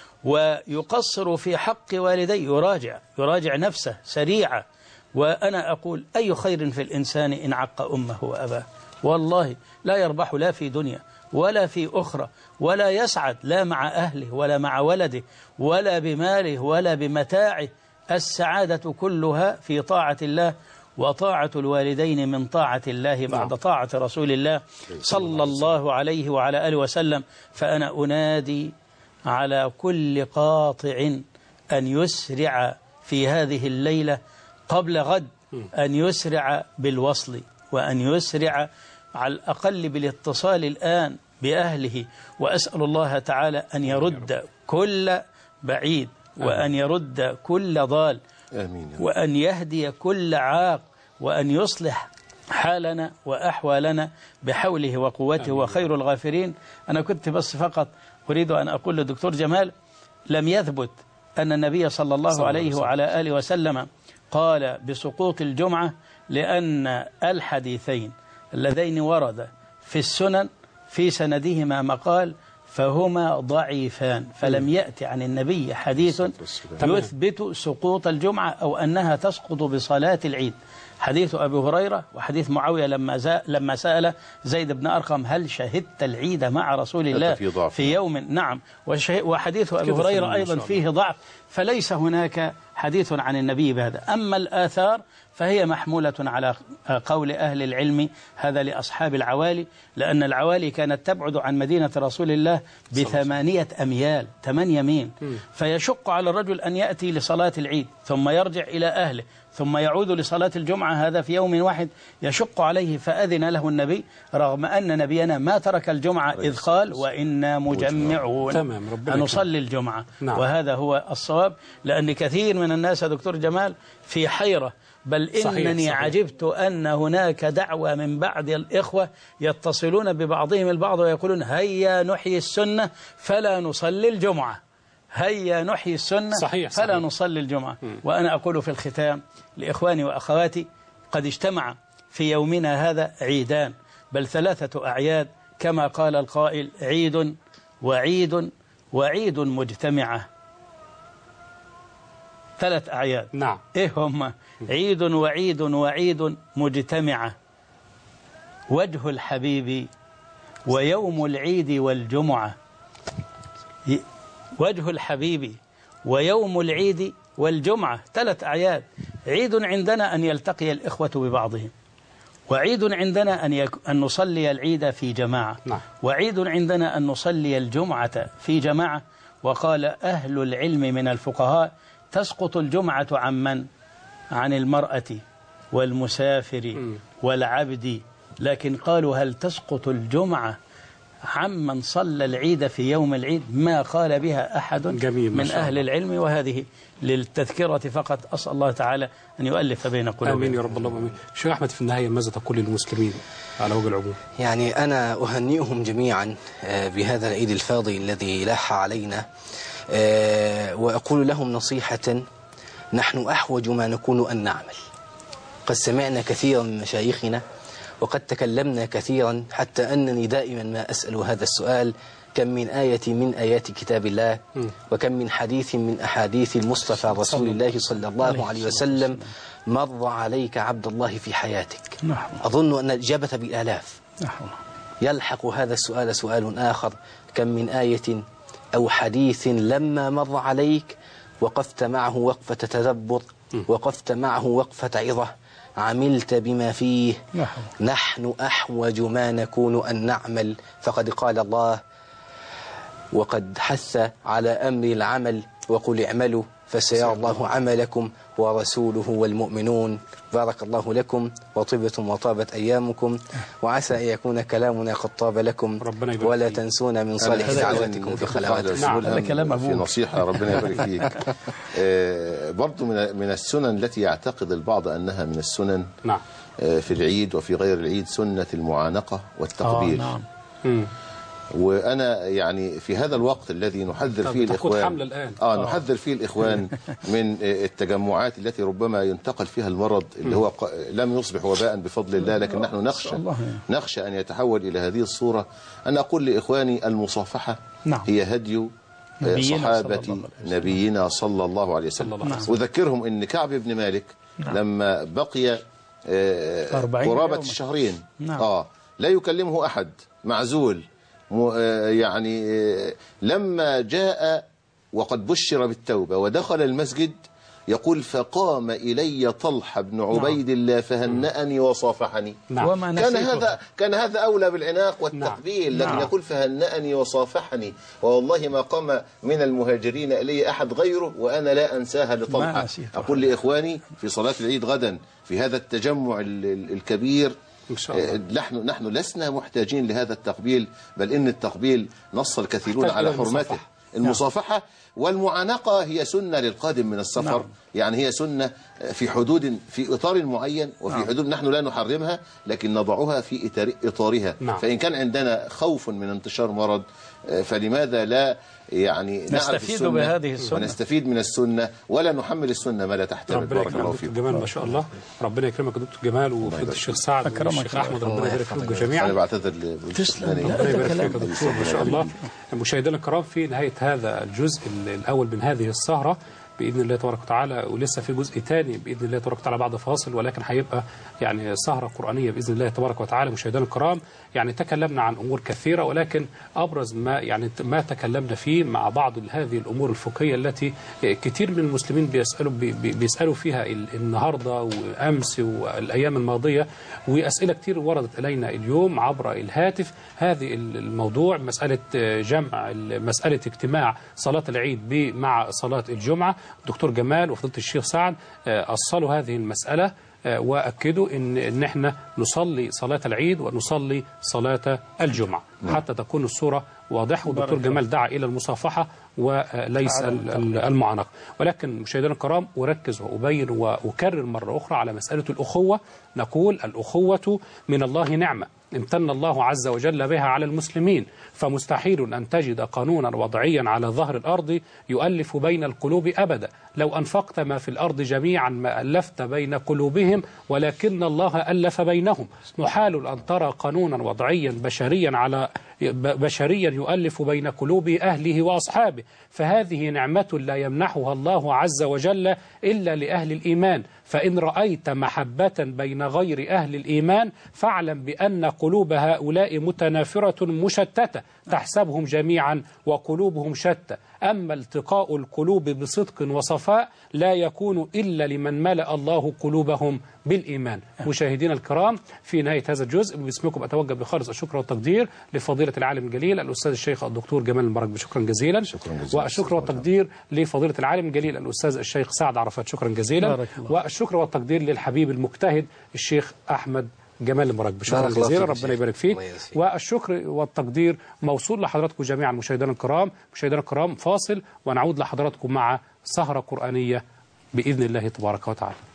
ويقصر في حق والديه يراجع نفسه سريعا. وأنا أقول أي خير في الإنسان إن عق أمه وأباه؟ والله لا يربح لا في دنيا ولا في أخرى، ولا يسعد لا مع أهله ولا مع ولده ولا بماله ولا بمتاعه. السعادة كلها في طاعة الله، وطاعة الوالدين من طاعة الله بعد طاعة رسول الله صلى الله عليه وعلى آله وسلم. فأنا أنادي على كل قاطع أن يسرع في هذه الليلة قبل غد، أن يسرع بالوصل وأن يسرع على الأقل بالاتصال الآن بأهله. وأسأل الله تعالى أن يرد كل بعيد وأن يرد كل ضال وأن يهدي كل عاق وأن يصلح حالنا وأحوالنا بحوله وقوته وخير الغافرين. أنا كنت بس فقط أريد أن أقول للدكتور جمال لم يثبت أن النبي صلى الله عليه وعلى آله وسلم قال بسقوط الجمعة، لأن الحديثين اللذين ورد في السنن في سندهما مقال فهما ضعيفان، فلم يأتي عن النبي حديث يثبت سقوط الجمعة أو أنها تسقط بصلاة العيد. حديث أبي هريرة وحديث معاوية لما سأل زيد بن أرقم هل شهدت العيد مع رسول الله في يوم؟ نعم. وحديث أبي هريرة أيضا فيه ضعف، فليس هناك حديث عن النبي بهذا. أما الآثار فهي محمولة على قول أهل العلم، هذا لأصحاب العوالي، لأن العوالي كانت تبعد عن مدينة رسول الله ب8 أميال، 8 ميل، فيشق على الرجل أن يأتي لصلاة العيد ثم يرجع إلى أهله ثم يعود لصلاة الجمعة، هذا في يوم واحد يشق عليه. فأذن له النبي رغم أن نبينا ما ترك الجمعة إذ قال وإنا مجمعون أن نصلي الجمعة. وهذا هو الصواب، لأن كثير من الناس يا دكتور جمال في حيرة، بل إنني صحيح. عجبت أن هناك دعوة من بعض الإخوة يتصلون ببعضهم البعض ويقولون هيا نحيي السنة فلا نصلي الجمعة، هيا نحيي السنة صحيح فلا نصلي الجمعة. وأنا أقول في الختام لإخواني وأخواتي، قد اجتمع في يومنا هذا عيدان، بل 3 أعياد كما قال القائل: عيد وعيد وعيد مجتمعة. 3 أعياد. نعم. إيه هم؟ عيد وعيد وعيد مجتمعة، وجه الحبيب ويوم العيد والجمعة. وجه الحبيب ويوم العيد والجمعة، 3 أعياد. عيد عندنا أن يلتقي الإخوة ببعضهم، وعيد عندنا أن نصلي العيد في جماعة، وعيد عندنا أن نصلي الجمعة في جماعة. وقال أهل العلم من الفقهاء: تسقط الجمعة عن من؟ عن المرأة والمسافر والعبد، لكن قالوا هل تسقط الجمعة عمن صلى العيد في يوم العيد؟ ما قال بها أحد من أهل العلم، وهذه للتذكرة فقط. أسأل الله تعالى أن يؤلف بين قلوبنا. آمين يا رب اللهم آمين. شيخ أحمد، في النهاية ماذا تقول للمسلمين على وجه العموم؟ يعني أنا أهنئهم جميعا بهذا العيد الفاضل الذي لاح علينا، وأقول لهم نصيحة: نحن أحوج ما نكون أن نعمل. قد سمعنا كثيرا من مشايخنا وقد تكلمنا كثيرا، حتى أنني دائما ما أسأل هذا السؤال: كم من آية من آيات كتاب الله، وكم من حديث من أحاديث المصطفى رسول الله صلى الله عليه وسلم مر عليك عبد الله في حياتك؟ أظن أن الإجابة بالآلاف. يلحق هذا السؤال سؤال آخر: كم من آية أو حديث لما مر عليك وقفت معه وقفة تدبر، وقفت معه وقفة عظة، عملت بما فيه؟ نحن أحوج ما نكون أن نعمل. فقد قال الله وقد حث على أمر العمل: وقل اعملوا فسيرى الله عملكم ورسوله والمؤمنون. بارك الله لكم وطبتم وطابت أيامكم، وعسى أن يكون كلامنا قد طاب لكم، ولا تنسونا من صالح دعواتكم في خلواتكم. هذا كلام في نصيحة، ربنا يبارك فيك. برضو من السنن التي يعتقد البعض أنها من السنن في العيد وفي غير العيد سنة المعانقة والتقبيل. وأنا يعني في هذا الوقت الذي نحذر فيه الإخوان نحذر فيه الإخوان من التجمعات التي ربما ينتقل فيها المرض اللي هو لم يصبح وباء بفضل الله، لكن نحن نخشى أن يتحول إلى هذه الصورة. أنا أقول لإخواني: المصافحة هي هدي صحابة نبينا صلى الله عليه وسلم. أذكرهم أن كعب بن مالك لما بقي قرابة الشهرين لا يكلمه أحد، معزول، يعني لما جاء وقد بشر بالتوبة ودخل المسجد يقول: فقام إلي طلحة بن عبيد الله فهنأني وصافحني. كان هذا أولى بالعناق والتقبيل، لكن يقول: فهنأني وصافحني، والله ما قام من المهاجرين إلي أحد غيره وأنا لا أنساها لطلحة. أقول لإخواني في صلاة العيد غدا في هذا التجمع الكبير: نحن لسنا محتاجين لهذا التقبيل، بل إن التقبيل نص الكثيرون على حرمته. المصافحة والمعانقة هي سنة للقادم من السفر، يعني هي سنة في حدود، في إطار معين، وفي حدود نحن لا نحرمها لكن نضعها في إطارها. فإن كان عندنا خوف من انتشار مرض فلماذا لا يعني نستفيد بهذه السنة ونستفيد من السنة ولا نحمل السنة ما لا تحتمل. بارك الله فيك. جمال ما شاء الله، ربنا يكرمك يا دكتور جمال وفضيلة الشيخ سعد والشيخ أحمد، ربنا يبارك فيكم جميعا. أنا بعتذر ربنا يبارك فيك يا دكتور ما شاء الله. مشاهدينا الكرام، في نهاية هذا الجزء الأول من هذه السهرة بإذن الله تبارك وتعالى، ولسه في جزء ثاني بإذن الله تبارك وتعالى بعد فاصل، ولكن هيبقى يعني سهرة قرآنية بإذن الله تبارك وتعالى. مشاهدينا الكرام، يعني تكلمنا عن أمور كثيرة، ولكن أبرز ما تكلمنا فيه مع بعض هذه الأمور الفقهية التي كثير من المسلمين بيسألوا فيها النهاردة وأمس والأيام الماضية، وأسئلة كثير وردت إلينا اليوم عبر الهاتف. هذه الموضوع مسألة جمع، مسألة اجتماع صلاة العيد مع صلاة الجمعة. دكتور جمال وفضيلة الشيخ سعد أصلوا هذه المسألة وأكدوا إن إحنا نصلي صلاة العيد ونصلي صلاة الجمعة حتى تكون الصورة واضحة. ودكتور جمال دعا إلى المصافحة وليس المعانقة. ولكن مشاهدينا الكرام، أركز وأبين وأكرر مرة أخرى على مسألة الأخوة. نقول الأخوة من الله نعمة امتن الله عز وجل بها على المسلمين، فمستحيل أن تجد قانونا وضعيا على ظهر الأرض يؤلف بين القلوب أبدا. لو أنفقت ما في الأرض جميعا ما ألفت بين قلوبهم ولكن الله ألف بينهم. محال أن ترى قانونا وضعيا بشريا يؤلف بين قلوب أهله وأصحابه، فهذه نعمة لا يمنحها الله عز وجل إلا لأهل الإيمان. فإن رأيت محبة بين غير أهل الإيمان فاعلم بأن قلوب هؤلاء متنافرة مشتتة، تحسبهم جميعا وقلوبهم شتى. أما التقاء القلوب بصدق وصفاء لا يكون إلا لمن ملأ الله قلوبهم بالإيمان. مشاهدينا الكرام، في نهاية هذا الجزء باسمكم أتوجه بخالص الشكر والتقدير لفضيلة العالم الجليل الأستاذ الشيخ الدكتور جمال المراكبي، شكرا جزيلا. والشكر والتقدير لفضيلة العالم الجليل الأستاذ الشيخ سعد عرفات، شكرا جزيلا. والشكر والتقدير للحبيب المجتهد الشيخ أحمد جمال المراكبي، شكرا جزيلا، ربنا يبارك فيك. والشكر والتقدير موصول لحضراتكم جميعا. مشاهدينا الكرام، فاصل ونعود لحضراتكم مع سهرة قرآنية بإذن الله تبارك وتعالى.